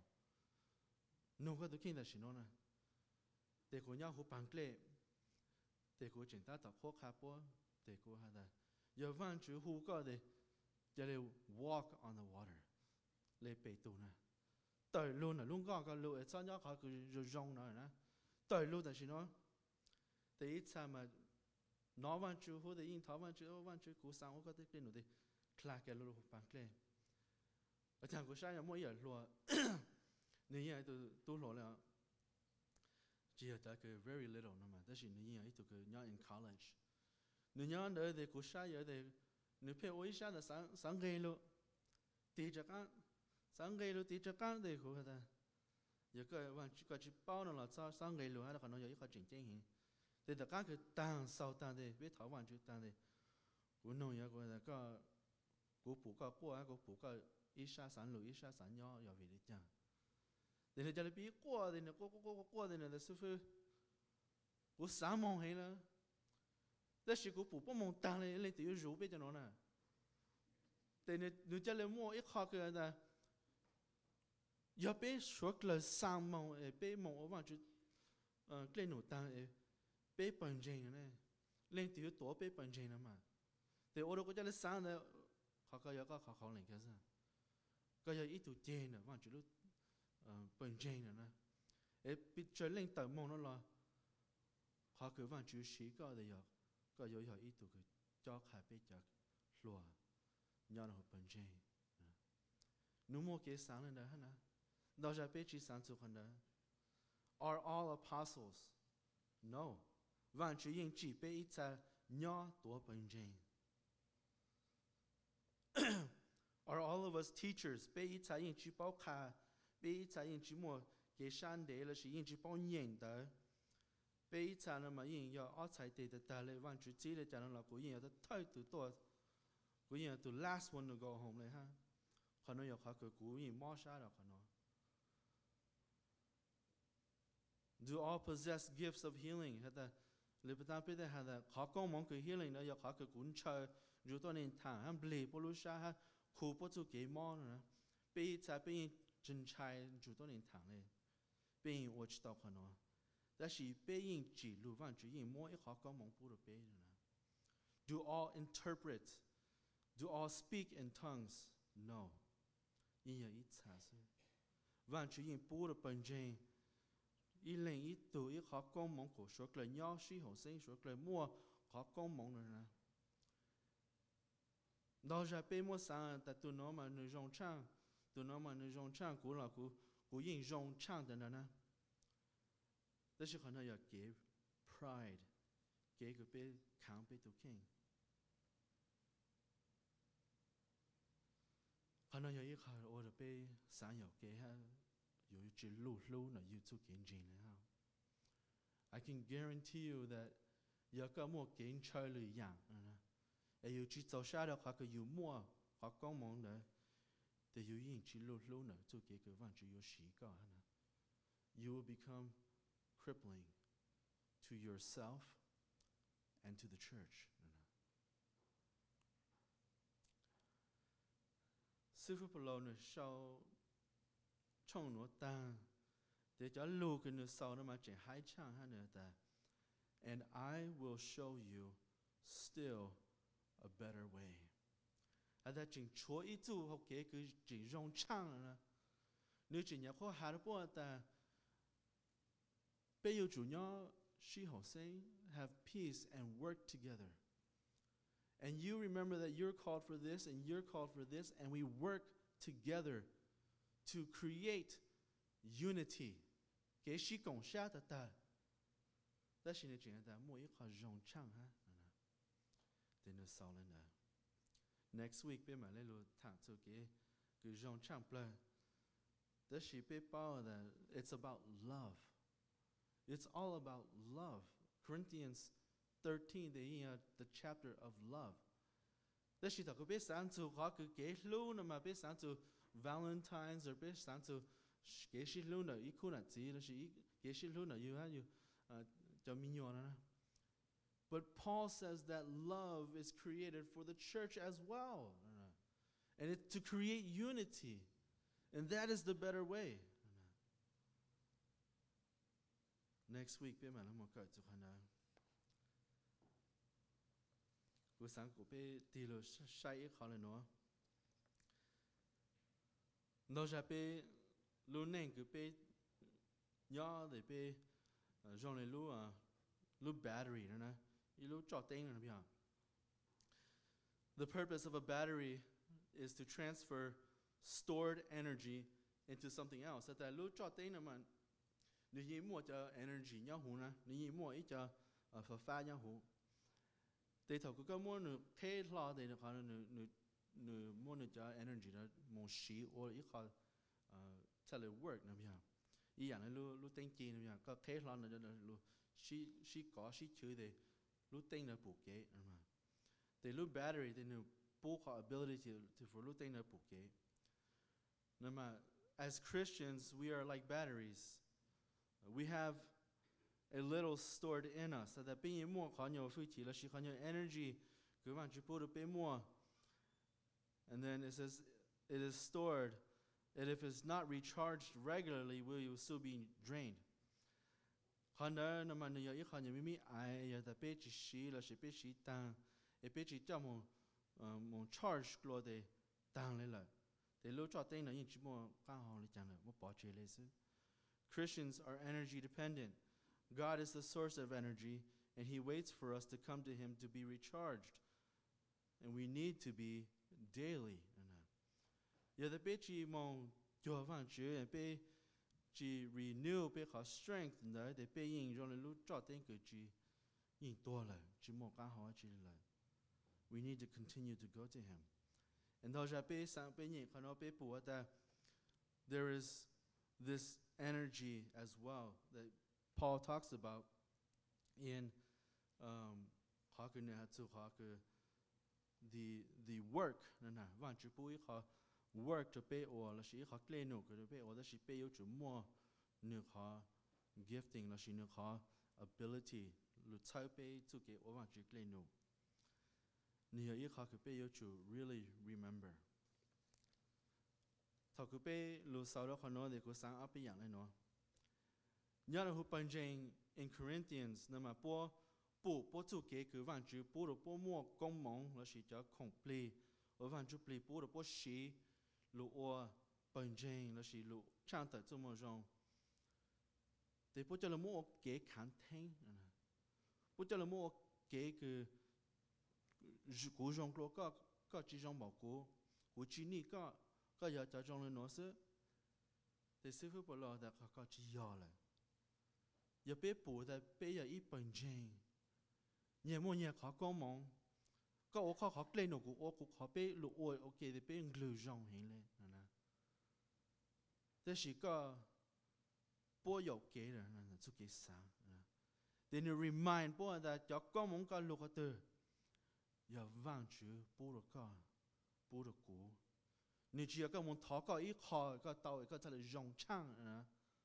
S1: nó có tụ kinh là gì nó nè để của nhau hú bằng lệ để của chúng ta tập khó khăn bố để của ha là giờ vẫn chỉ hú cái đểจะเรียก walk on the water เลยไปตัวนะต่อย路นะลุงก็ก็路ไอ้ซ้อนยอเขาคือจะยงหน่อยนะต่อย路แต่สิเนาะแต่อีชามาน้อวันจูหัวแต่ยิ่งท้อวันจูวันจูกูสั่งก็ได้เป็นหนูดิคลาแก路ปังเลยอาจารย์กูใช้ยังไม่อยากรัวนี่ยังตัวตัวหล่อเลยจีอาจจะคือ very little นะมาแต่สินี่ยังตัวคือยัง in college นี่ยังเดี๋ยวเด็กกูใช้เดี๋ยวเด็กnếu phải ôi sao là sáng sáng ngày luôn, thì chắc ăn sáng ngày luôn thì chắc ăn thì khó ta, giờ cáiวันcái chỉ bao nó là sao sáng ngày luôn hay là còn nó giờ cái chỉnh chỉnh hình, thì tất cả cái tăng sau tăng thì biết thảoวันchút tăng thì, cú nông giờ cái cái cú bù cái qua cú bù cái ít sao sáng luôn ít sao sáng nhỏ giờ về đi chăng, thì nóจะbị qua thì nó qua qua qua qua thì nó là sư phụ, cú sáng mong hay làแต่สิกูปู่ป้องมองตาเลยเลยตีรู้ไปจังนั้นน่ะแต่เนี่ยหนูจะเลยมั่วอีกข้อคืออะไรอย่าไปสวดเลยสามมองเอไปมองว่าจุดเออเกล้หนูตาเอไปปัญญาเนี่ยเล่นตีตัวไปปัญญานะมาแต่โอ้เราก็จะเลยสามเนี่ยเขาก็อยากก็เขาเขาเล่นแค่นั้นก็อยากอีตัวเจนน่ะว่าจุดรู้เออปัญญาเนี่ยนะเอไปเจอเล่นแต่มองนั่นหรอเขาคือว่าจุดสีก็ได้ยากก็ย้อยอีตัวคือจอกหายไปจากหลัวย้อนหัวปัญญานุ่มโมเกสังเลยนะฮะนะเราจะไปจีสังสุขันนะ Are all apostles? No วันจุยิ่งจีไปอีจะย้อนตัวปัญญา Are all of us teachers ไปอีจะยิ่งจีเป้าขาไปอีจะยิ่งจีมัวเกชันเดล是ยิ่งจีเป้าเย็น的被查了嘛，因要二才对的，但是万主接了讲了，古因要的太多多，古因要的 last one to go home เลยฮะ可能要เขาคือ古因摸杀了可能。Do all possess gifts of healing ฮะแต่หรือประการเป็นแต่ฮะแต่เขาก็มองคือ healing นะ要เขาคือกุญแจอยู่ตัวนี้ทางฮะเบลีปลุชาฮะคู่ปจุเกมอนนะ被查被真ชัยอยู่ตัวนี้ทางเลย being watched out for no. That she being ji lu van ji yin more ik hak mong pu de be. Do all interpret? Do all speak in tongues? No. Yin ya it has. Van ji yin pu de ben jing. Y lên ít tuổi ít khó công mong của số lời nhỏ sĩ hồ sinh số lời mua khó công mong nữa nè. Đó là bé mua sáng tại tụi nó mà người rong trang, tụi nó mà người rong trang cũng là cũng cũng yên rong trang đến nè. Đó là khả năng là cái pride, cái cái bé kháng bé tụi kinh. Khả năng là ít khả ở đó bé sáng有cái ha,有一只路路呢，有做见证了哈。I can guarantee you that 有个么见证了一样，嗯，哎有只走下的话个有么，话讲忙的，但有因只路路呢，做这个万只有时间呢。You will become crippling to yourself and to the church. 师傅不老呢，少。trong nó ta để cho lù cái nửa sau nó mà chỉ hai chang hai nửa ta and I will show you still a better way. À ta chỉ chúa ít tu học cái cái chỉ rong chang nữa nếu chỉ nhớ có hai đứa ta bây giờ chủ nhau she học sinh have peace and work together. And you remember that you're called for this and you're called for this and we work together to create unity. Cái sĩ cộng xa ta ta. Đó là những chuyện ta mỗi khó rong chang ha. Để nó sau lên nè. Next week bên mà lên luôn thẳng cho cái cái rong chang plơ. Đó là bên bao là it's about love. It's all about love. Corinthians thirteen they uh, the chapter of love. Đó là cái bên sáng cho có cái cái luôn mà bên sáng cho Valentine's or biết sáng cho cái gì luôn là ít khu nào gì là gì cái gì luôn là yêu ha yêu cho mình nhớ nè. But Paul says that love is created for the church as well, and it's to create unity, and that is the better way. Next week, biết mà nó một cái chỗ nào. Buổi sáng của bé đi lo sai ít khó là nữa. Nó ra bé luôn nên cứ bé nhỏ để bé dùng lên lúc à lúc battery nữa nè, lúc cho tên nữa bây. The purpose of a battery is to transfer stored energy into something else. Tại lúc cho tên nữa mà nếu như mua cho energy nhau hú nè, nếu như mua ít cho phát pha nhau hú. Để thầu cái mua nữa thế lo để nó còn nữa nữa nữa mua nữa cho energy đó một xí hoặc ít khó telework nữa bây. Ý dạng là lúc lúc tên chi nữa bây. Có thế lo nữa là lúc xí xí có xí chơi để lúc tên là bù kế mà. Để lúc battery thì nữa bù có ability to for lúc tên là bù kế. Nên mà as Christians we are like batteries. We have a little stored in us. So that being more có nhiều phi chỉ là chỉ có nhiều energy cứ bạn chỉ bù được bé more. And then it says it is stored. And if it's not recharged regularly, will you still be drained? Còn nữa nó mà nhiều ít còn nhiều mimi ai giờ ta bé chỉ xí là chỉ bé xí tăng, e bé chỉ cho một một charge lo để tăng lên lại. Để lúc cho tên là những chỉ một cao hòn lên chẳng là một bỏ chế lên xứ. Christians are energy dependent. God is the source of energy, and He waits for us to come to Him to be recharged. And we need to be daily. Giờ ta bé chỉ mong cho vang chữ, bé chỉ renew, bé có strength nữa, để bé yên rồi lúc cho tên cái chỉ yên to lại, chỉ một cái họ chỉ lại. We need to continue to go to Him. And those are bé sang bé nhìn, khi nó bé bùa ta, there is this energy as well that Paul talks about in um, the the work. Work to pay or là sĩ khó lên nụ cái pay or là sĩ pay yếu chủ mua nụ khó gifting là sĩ nụ khó ability lu tsai pay to cái or vang chữ lên nụ nhiều ít khó cái pay yếu chủ really remember. Thọ cái pay lu sau đó khó nói để có sáng áp cái dạng này nó. nhớ là hụp bằng jeng in Corinthians nằm mà po bộ po chủ kế cứ vạn chữ po được po mua công mong là chỉ cho complete ở vạn chữ pli po được po xí lụ ô bằng jeng là chỉ lụ trang tự cho mọi rong thì po cho là mua kế khán thanh po cho là mua kế cứ cú rong lo có có chỉ rong bảo cú cú chỉ ni có có giờ cho rong lên nó sứ thì sư phụ bảo là đã có chỉ giờ lại giờ bé bù đã bé giờ ít bằng jeng nhiều mua nhiều khó có mong có ô khó khó lên nó cũng ô cũng khó bé lụ ôi ok thì bé ngừ rong hình lên nè thế chỉ có bố dọc kế rồi nè chút kế sáng then you remind bố là cho con mong có lục từ giờ vang chữ bố được có bố được cũ你只要跟我们祷告一好一个到一个在那冗长啊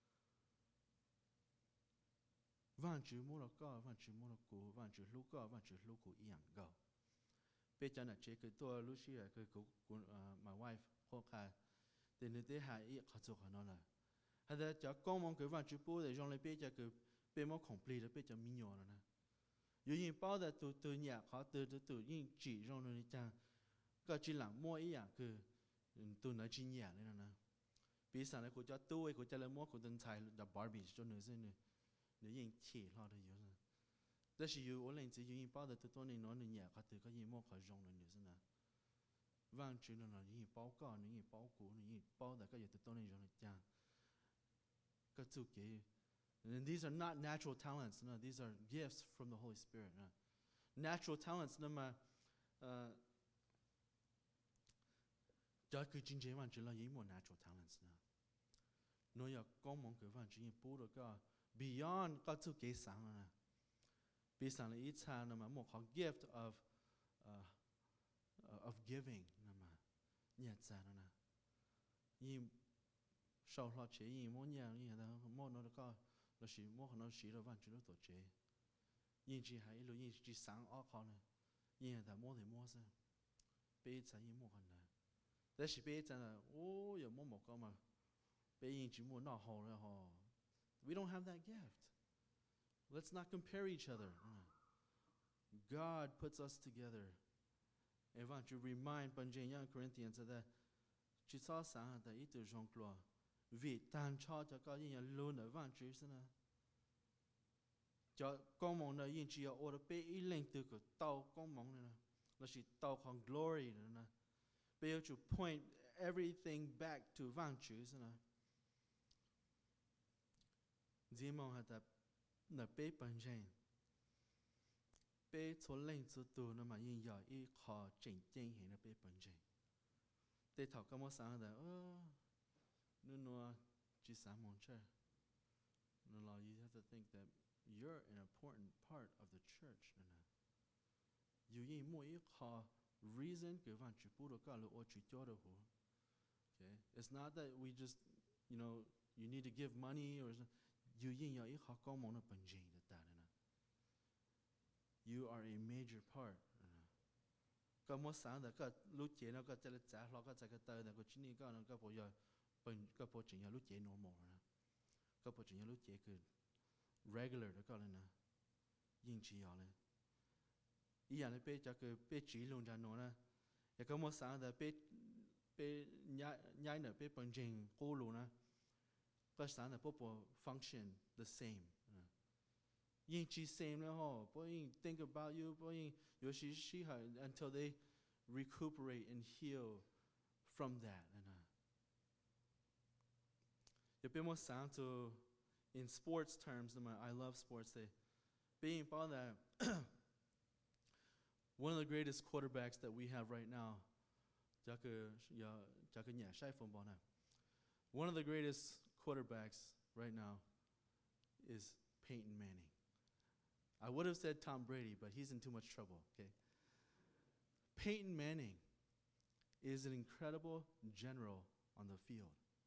S1: 万只摸了高万只摸了古万只路高万只路古一样高bây giờ là chế cái tôi lúc xưa cái cụ cụ my wife họ khai thì người ta hay ít khó chịu nó là hay là cho con mong cái万只bố để trong này bây giờ cái bây giờ complete bây giờ mình nhỏ rồi nè有人包的都都nhà khó từ từ từ những chỉ trong này cha cái chỉ làm mua ý à cái tôi nói chỉ nhà này nè bây giờ này cô cho tôi cô cho lấy mua cô từng xài là Barbie cho nữ sinh này nữ nhân chỉ lo được nhiều rồi但是有我认知有人包的多年拿人家他这个人莫可用了女生呢，忘记了呢，人包高，人包股，人包的个也多年用了家，个做给，and these are not natural talents, no, these are gifts from the Holy Spirit. No. Natural talents, 那么，呃，这个真正忘记了，也没 natural talents 呢。侬要光芒个忘记，不了个 beyond 个做给上了呢。Bị sản là ít cha nằm một họ gift of uh, of giving nằm mà nhặt ra nó nè, nhưng sau đó chế nhưng mỗi nhà như là mỗi nó có là chỉ mỗi nó chỉ là văn chỉ là tổ chế, nhưng chỉ hay là nhưng chỉ sáng ở khó nè, nhưng là mỗi thì mỗi sao, bây giờ nhưng mỗi cái này,แต่是bây giờ là ô giờ mỗi một cái mà bây giờ chỉ mỗi nó họ là họ, we don't have that gift. Let's not compare each other. God puts us together. I want to remind Young Corinthians that chỉ so sánh là ít từ trong cloa vì tan cho cho có những luôn ở văn chữ thế nào cho con mong là những chỉ ở đây bị lên từ cái tàu con mong này là chỉ tàuของ glory này nè bây giờ to point everything back to văn chữ thế nào chỉ mong là nè bé bằng chân bé số lên số tu nó mà nhìn giờ ít khó chỉnh chỉnh hiện là bé bằng chân để thảo các món sáng là ơ nó nó chỉ sáng món chơi nó là you have to think that you're an important part of the church nè dù gì mỗi ít khó reason cái văn chữ bù được cả là ô chữ cho được hả okay it's not that we just you know you need to give money or dù gì giờ ít khó có món nó bằng chân được ta nè you are a major part. Các món sáng là các lúc chế nó các cái giá nó các cái tờ là các chính lý các nó các bộ giờ bình các bộ chính là lúc chế normal nè các bộ chính là lúc chế cứ regular đó các lên nè yên chỉ ở lên ý là bé cho cái bé chỉ luôn cho nó nè các món sáng là bé bé nhai nhai nữa bé bằng chân cố luôn nè các sáng là bộ bộ function the same. Yin chi same le ho, boy think about you, boy you shi shi ha until they recuperate and heal from that. And uh, you be more sound to in sports terms. I love sports. They being about that one of the greatest quarterbacks that we have right now. One of the greatest quarterbacks right now is Peyton Manning. I would have said Tom Brady, but he's in too much trouble, okay? Peyton Manning is an incredible general on the field.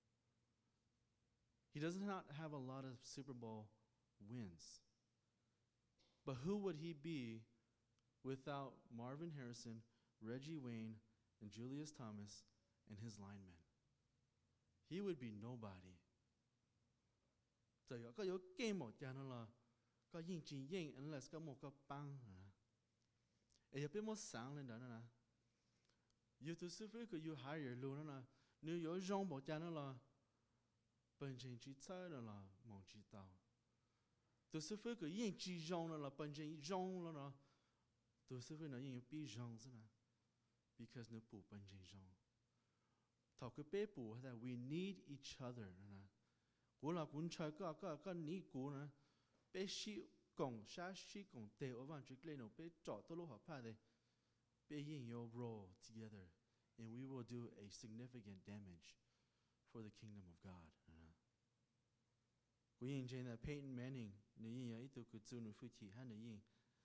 S1: He does not have a lot of Super Bowl wins. But who would he be without Marvin Harrison, Reggie Wayne, and Julius Thomas, and his linemen? He would be nobody. Giờ có yếu game một cha nó là có yên chỉ yên unless có một cái băng nè. Ấy biết một sáng lên đó nè. You to sư phụ you hire luôn nè. Nếu yếu rong một cha nó là bên trên chỉ chơi nó là mong chỉ tao. To sư phụ cứ yên chỉ rong nó là bên trên rong nó nè. To sư phụ nó yên bị rong thế nè. Because nó phụ bên trên rong. Thảo cái bé phụ là we need each other nè. Cú là cuốn chơi có có có ní cú nè. Bé sĩ cộng sát sĩ cộng tệ ở văn trước lên nó bé trọ tôi lúc học phải đấy. Bé yên your role together. And we will do a significant damage for the kingdom of God. Cú yên trên là Peyton Manning. Nếu yên ấy tôi cứ chú nó phụ thị hay nếu yên.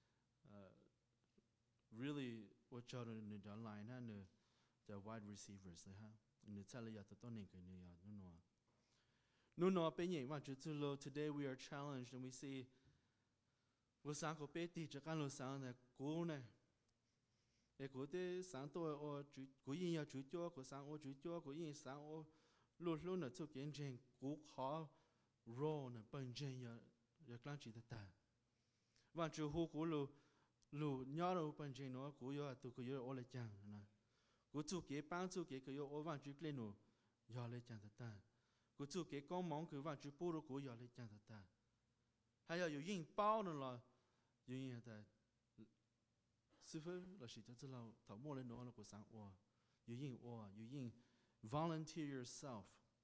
S1: Really, what cho nó nó đó line ha nó the wide receivers đấy ha. Nó trả lời tôi tôi nên cái nó nó nó. No, no, penye wa jutsu lo. Today we are challenged and we see wo sang ko pe ti cha kan lo sang na ko ne. E ko te sang to o ju ko yin ya ju jo ko sang o ju jo ko yin sang o lo lo na zu gen jen ko kha ro na ban jen ya ya klan chi ta ta. Wa ju hu ko lo lo nya ro ban jen no ko yo tu ko yo o le chang na. Ko zu ke ban zu ke ko yo o wa ju kle no ya le chang ta ta. Cú chú cái con mong cứ vào chú bố của giờ lấy chăng thật ta, hay là有印包nữa là, 有印的，师傅老师就知道头摸来拿了个啥哇，有印哇，有印 volunteer yourself，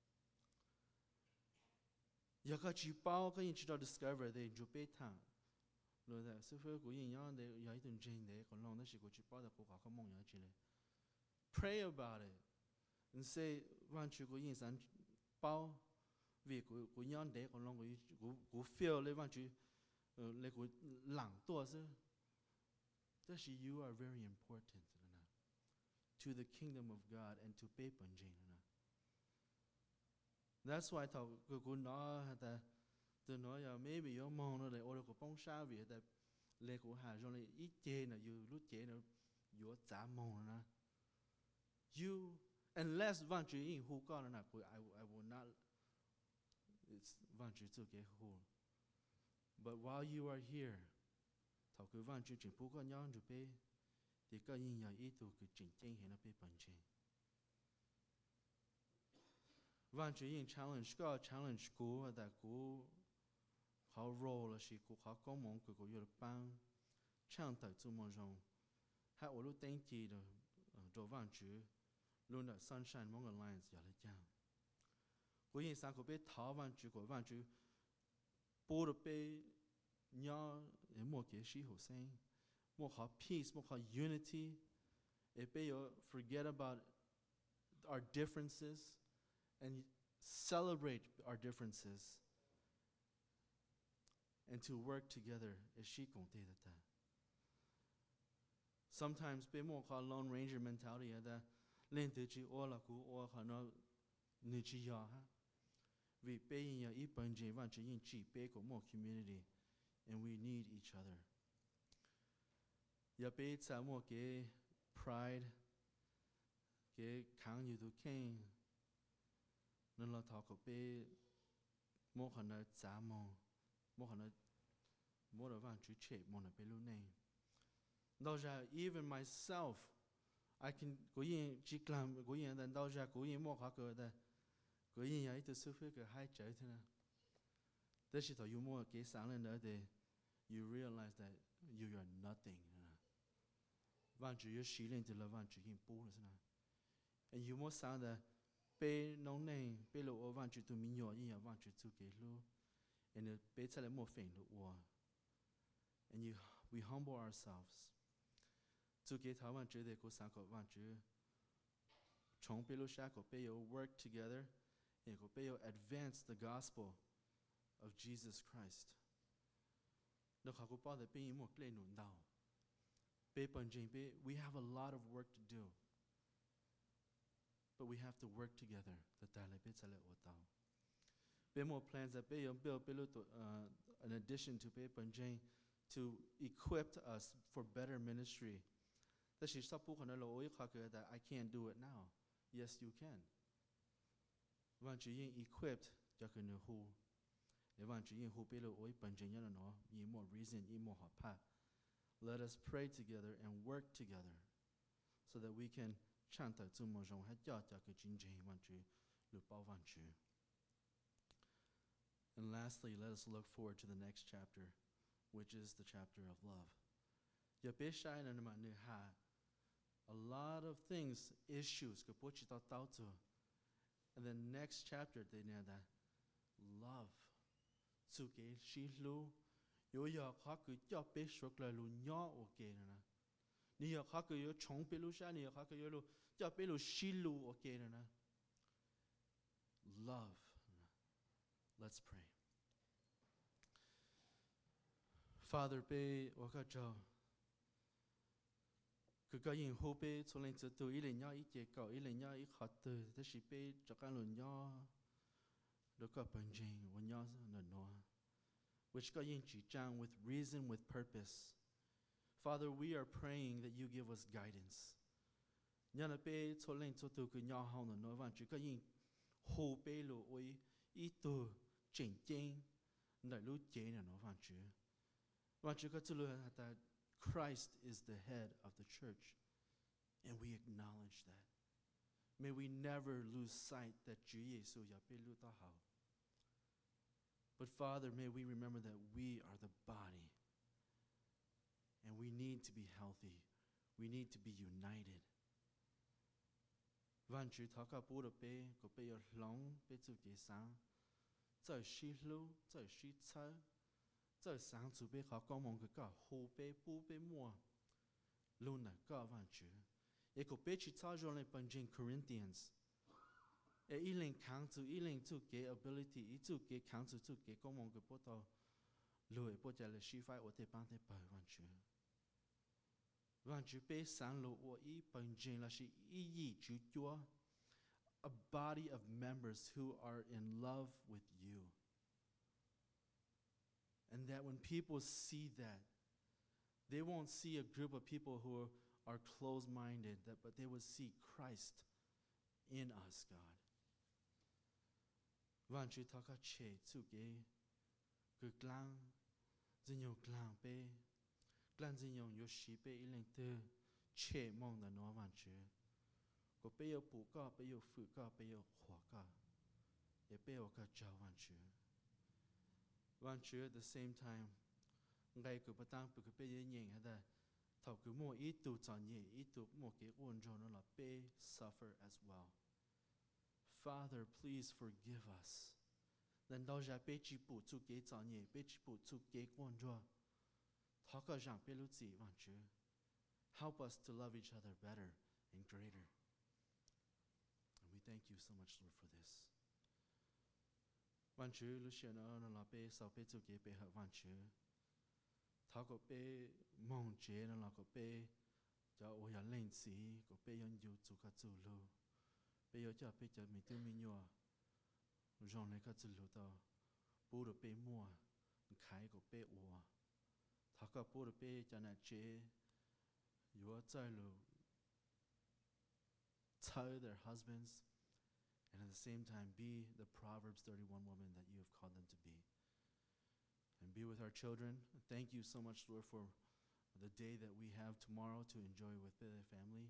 S1: 有个chú包个印知道 discover 的就别谈，了的师傅个印样的有一段真的，可能那是个chú包的个个个梦样子嘞 ，pray about it， and say 万chú个印三。包vì của của nhân để còn long của của của feel lấy văn chữ lấy của lặng tua chứ, that is you are very important to the kingdom of God and to pay penjin. That's why thầu của của nó ta từ nó giờ maybe you mong nó để ô của bông sa vì ta lấy của hà trong này ít chế là you lúc chế nó you trả mong nó you unless văn chữ in hu con là của I I will not it's văn chữ tự cái hu. But while you are here, thảo cứ văn chữ chỉnh pu con nhon chụp bê thì có những nhà ít tu cứ chỉnh chỉnh hiện nó bê bằng chỉnh. Văn chữ in challenge có challenge cũ và đại cũ họ role là gì cũ họ có mong cứ có yêu bang chăng tại chung mong rằng hai ở lúc tên gì rồi rồi văn chữ luôn là sunshine mong alliance giờ lấy chăng. Cô yên sang cô biết tháo văn chữ của văn chữ bố được bé nhớ để một cái sĩ hậu sinh một họ peace một họ unity để bé yo forget about our differences and celebrate our differences and to work together as she cũng thế đó. Sometimes bé một họ lone ranger mentality đó lên từ chỉ ô là cú ô họ nó như chỉ ya ha. Vì bé nhà ít bằng chế văn chỉ in chỉ bé của một community and we need each other. Ya bé trả một cái pride cái kháng như tụ khen nên là thọ của bé một họ nó trả mong một họ nó một là văn chỉ chế một là bé luôn này. Đó ra even myself I can cố nhiên chỉ làm cố nhiên là đâu ra cố nhiên một họ cơ đó cố nhiên ấy từ sư phụ cái hai chữ thế nào. Thế thì thôi, you mua cái sáng lên đó thì you realize that you are nothing. Văn chữ sĩ lên thì là văn chữ hình bố là thế nào. And you mua sáng đó, bé nông này, bé lộ ở văn chữ tụi mình nhỏ như là văn chữ tụi cái lô. And bé sẽ là một phèn lộ ua. And you, we humble ourselves. Tụi cái thảo văn chữ để cô sáng có văn chữ. Trong bé lộ xa có bé yếu work together. And có bé yếu advance the gospel of Jesus Christ. Nó khó có bao giờ bé một cái nụ đau. Bé bằng trình bé, we have a lot of work to do. But we have to work together. That ta lại bé sẽ lại ở tao. Bé một plans that bé build bé lộ in addition to bé bằng trình to equip us for better ministry. That she stop bút nó là ôi khó kể that I can't do it now. Yes, you can. When you equipped, you can know who. Evan Chúa yên hô bê lô ôi bần chênh nhá nó, yê mô reason, yê mô họp hạ. Let us pray together and work together so that we can chant tại chung mô rong hát cho cho cái chính trình Evan Chúa lụ bao Evan Chúa. And lastly, let us look forward to the next chapter, which is the chapter of love. Ya bê shai nà mà nư hạ, a lot of things, issues, cái bố chỉ tao tao cho. And the next chapter, they know that love. Su cái shi lu, yo ya khó cứ cho bê sốc là lu nhỏ ô kê nè. Ni ya khó cứ yo chong bê lu sha, ni ya khó cứ yo lu cho bê lu shi lu ô kê nè. Love. Let's pray. Father, bê ô cả cho. Cứ có những hô bê cho lên cho tôi ý là nhỏ ý chế cầu ý là nhỏ ý khó từ thế sĩ bê cho các lu nhỏ đó có bằng trình và nhỏ nè nó. Which got yin chi chang with reason, with purpose. Father, we are praying that you give us guidance. Nyana pe cho lên cho tu cứ nhỏ hông nói vang chỉ có yin hồ pe lo oi ý tu chỉnh chỉnh đại lũ chế nè nói vang chỉ. Vang chỉ có cho lu that Christ is the head of the church, and we acknowledge that. May we never lose sight that Chúa Giêsu ya pe lu ta hao. But Father, may we remember that we are the body and we need to be healthy. We need to be united. Van chữ thọ cả bố đập bê, có bê ở lòng bê chú kế sáng. Giờ xí lưu, giờ xí chớ. Giờ sáng chú bê khó con mong cái cả hồ bê bố bê mua. Luôn là cả van chữ. Ê có bê chỉ cho rồi lên bằng trên Corinthians. E ý lên kháng chú, ý lên chú kế ability, ý chú kế kháng chú chú kế công mong cái bố tàu lùi bố chả là sĩ phải ở thế bán thế bởi văn chú. Văn chú bế sáng lù ở ý bằng trên là sĩ ý ý chú chúa. A body of members who are in love with you. And that when people see that, they won't see a group of people who are, are closed-minded, that, but they will see Christ in us, God. Van chú thọ cả chế chú kế cứ glang dinh nhung glang bê glang dinh nhung yo xí bê ý lên tư chế mong là nó van chú có bê yo bù cả bê yo phụ cả bê yo khóa cả ye bê yo cả cháu van chú van chú at the same time ngay cứ bắt tăng cứ bê yo nhện hay là thọ cứ mua ít tu chọn nhẹ ít tu mua cái ôn cho nó là bê suffer as well. Father, please forgive us. Lần đầu ra bê chỉ bù chú kế chọn nhẹ bê chỉ bù chú kế ôn cho thọ cả rằng bê lúc gì van chú. Help us to love each other better and greater. And we thank you so much, Lord, for this. Van chú lúc xưa nó nó là bê sau bê chú kế bê hợp van chú. Thọ có bê mong chế nó là có bê cho ôi ya lên xí có bê yon yu chú cả chú lu. Bê yo cho bê cho mình tư mình nhua. Rong lấy cả chú lu tao. Bố được bê mua. Khai có bê ua. Thọ có bố được bê cho nà chế. Yo cho lu. Tell their husbands. And at the same time be the Proverbs thirty-one woman that you have called them to be. And be with our children. Thank you so much, Lord, for the day that we have tomorrow to enjoy with the family.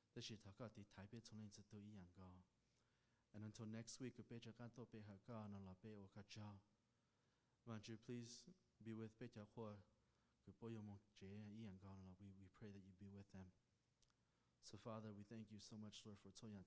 S1: And until next week, won't you please be with we, we pray that you be with them. So Father, we thank you so much, Lord, for Amen.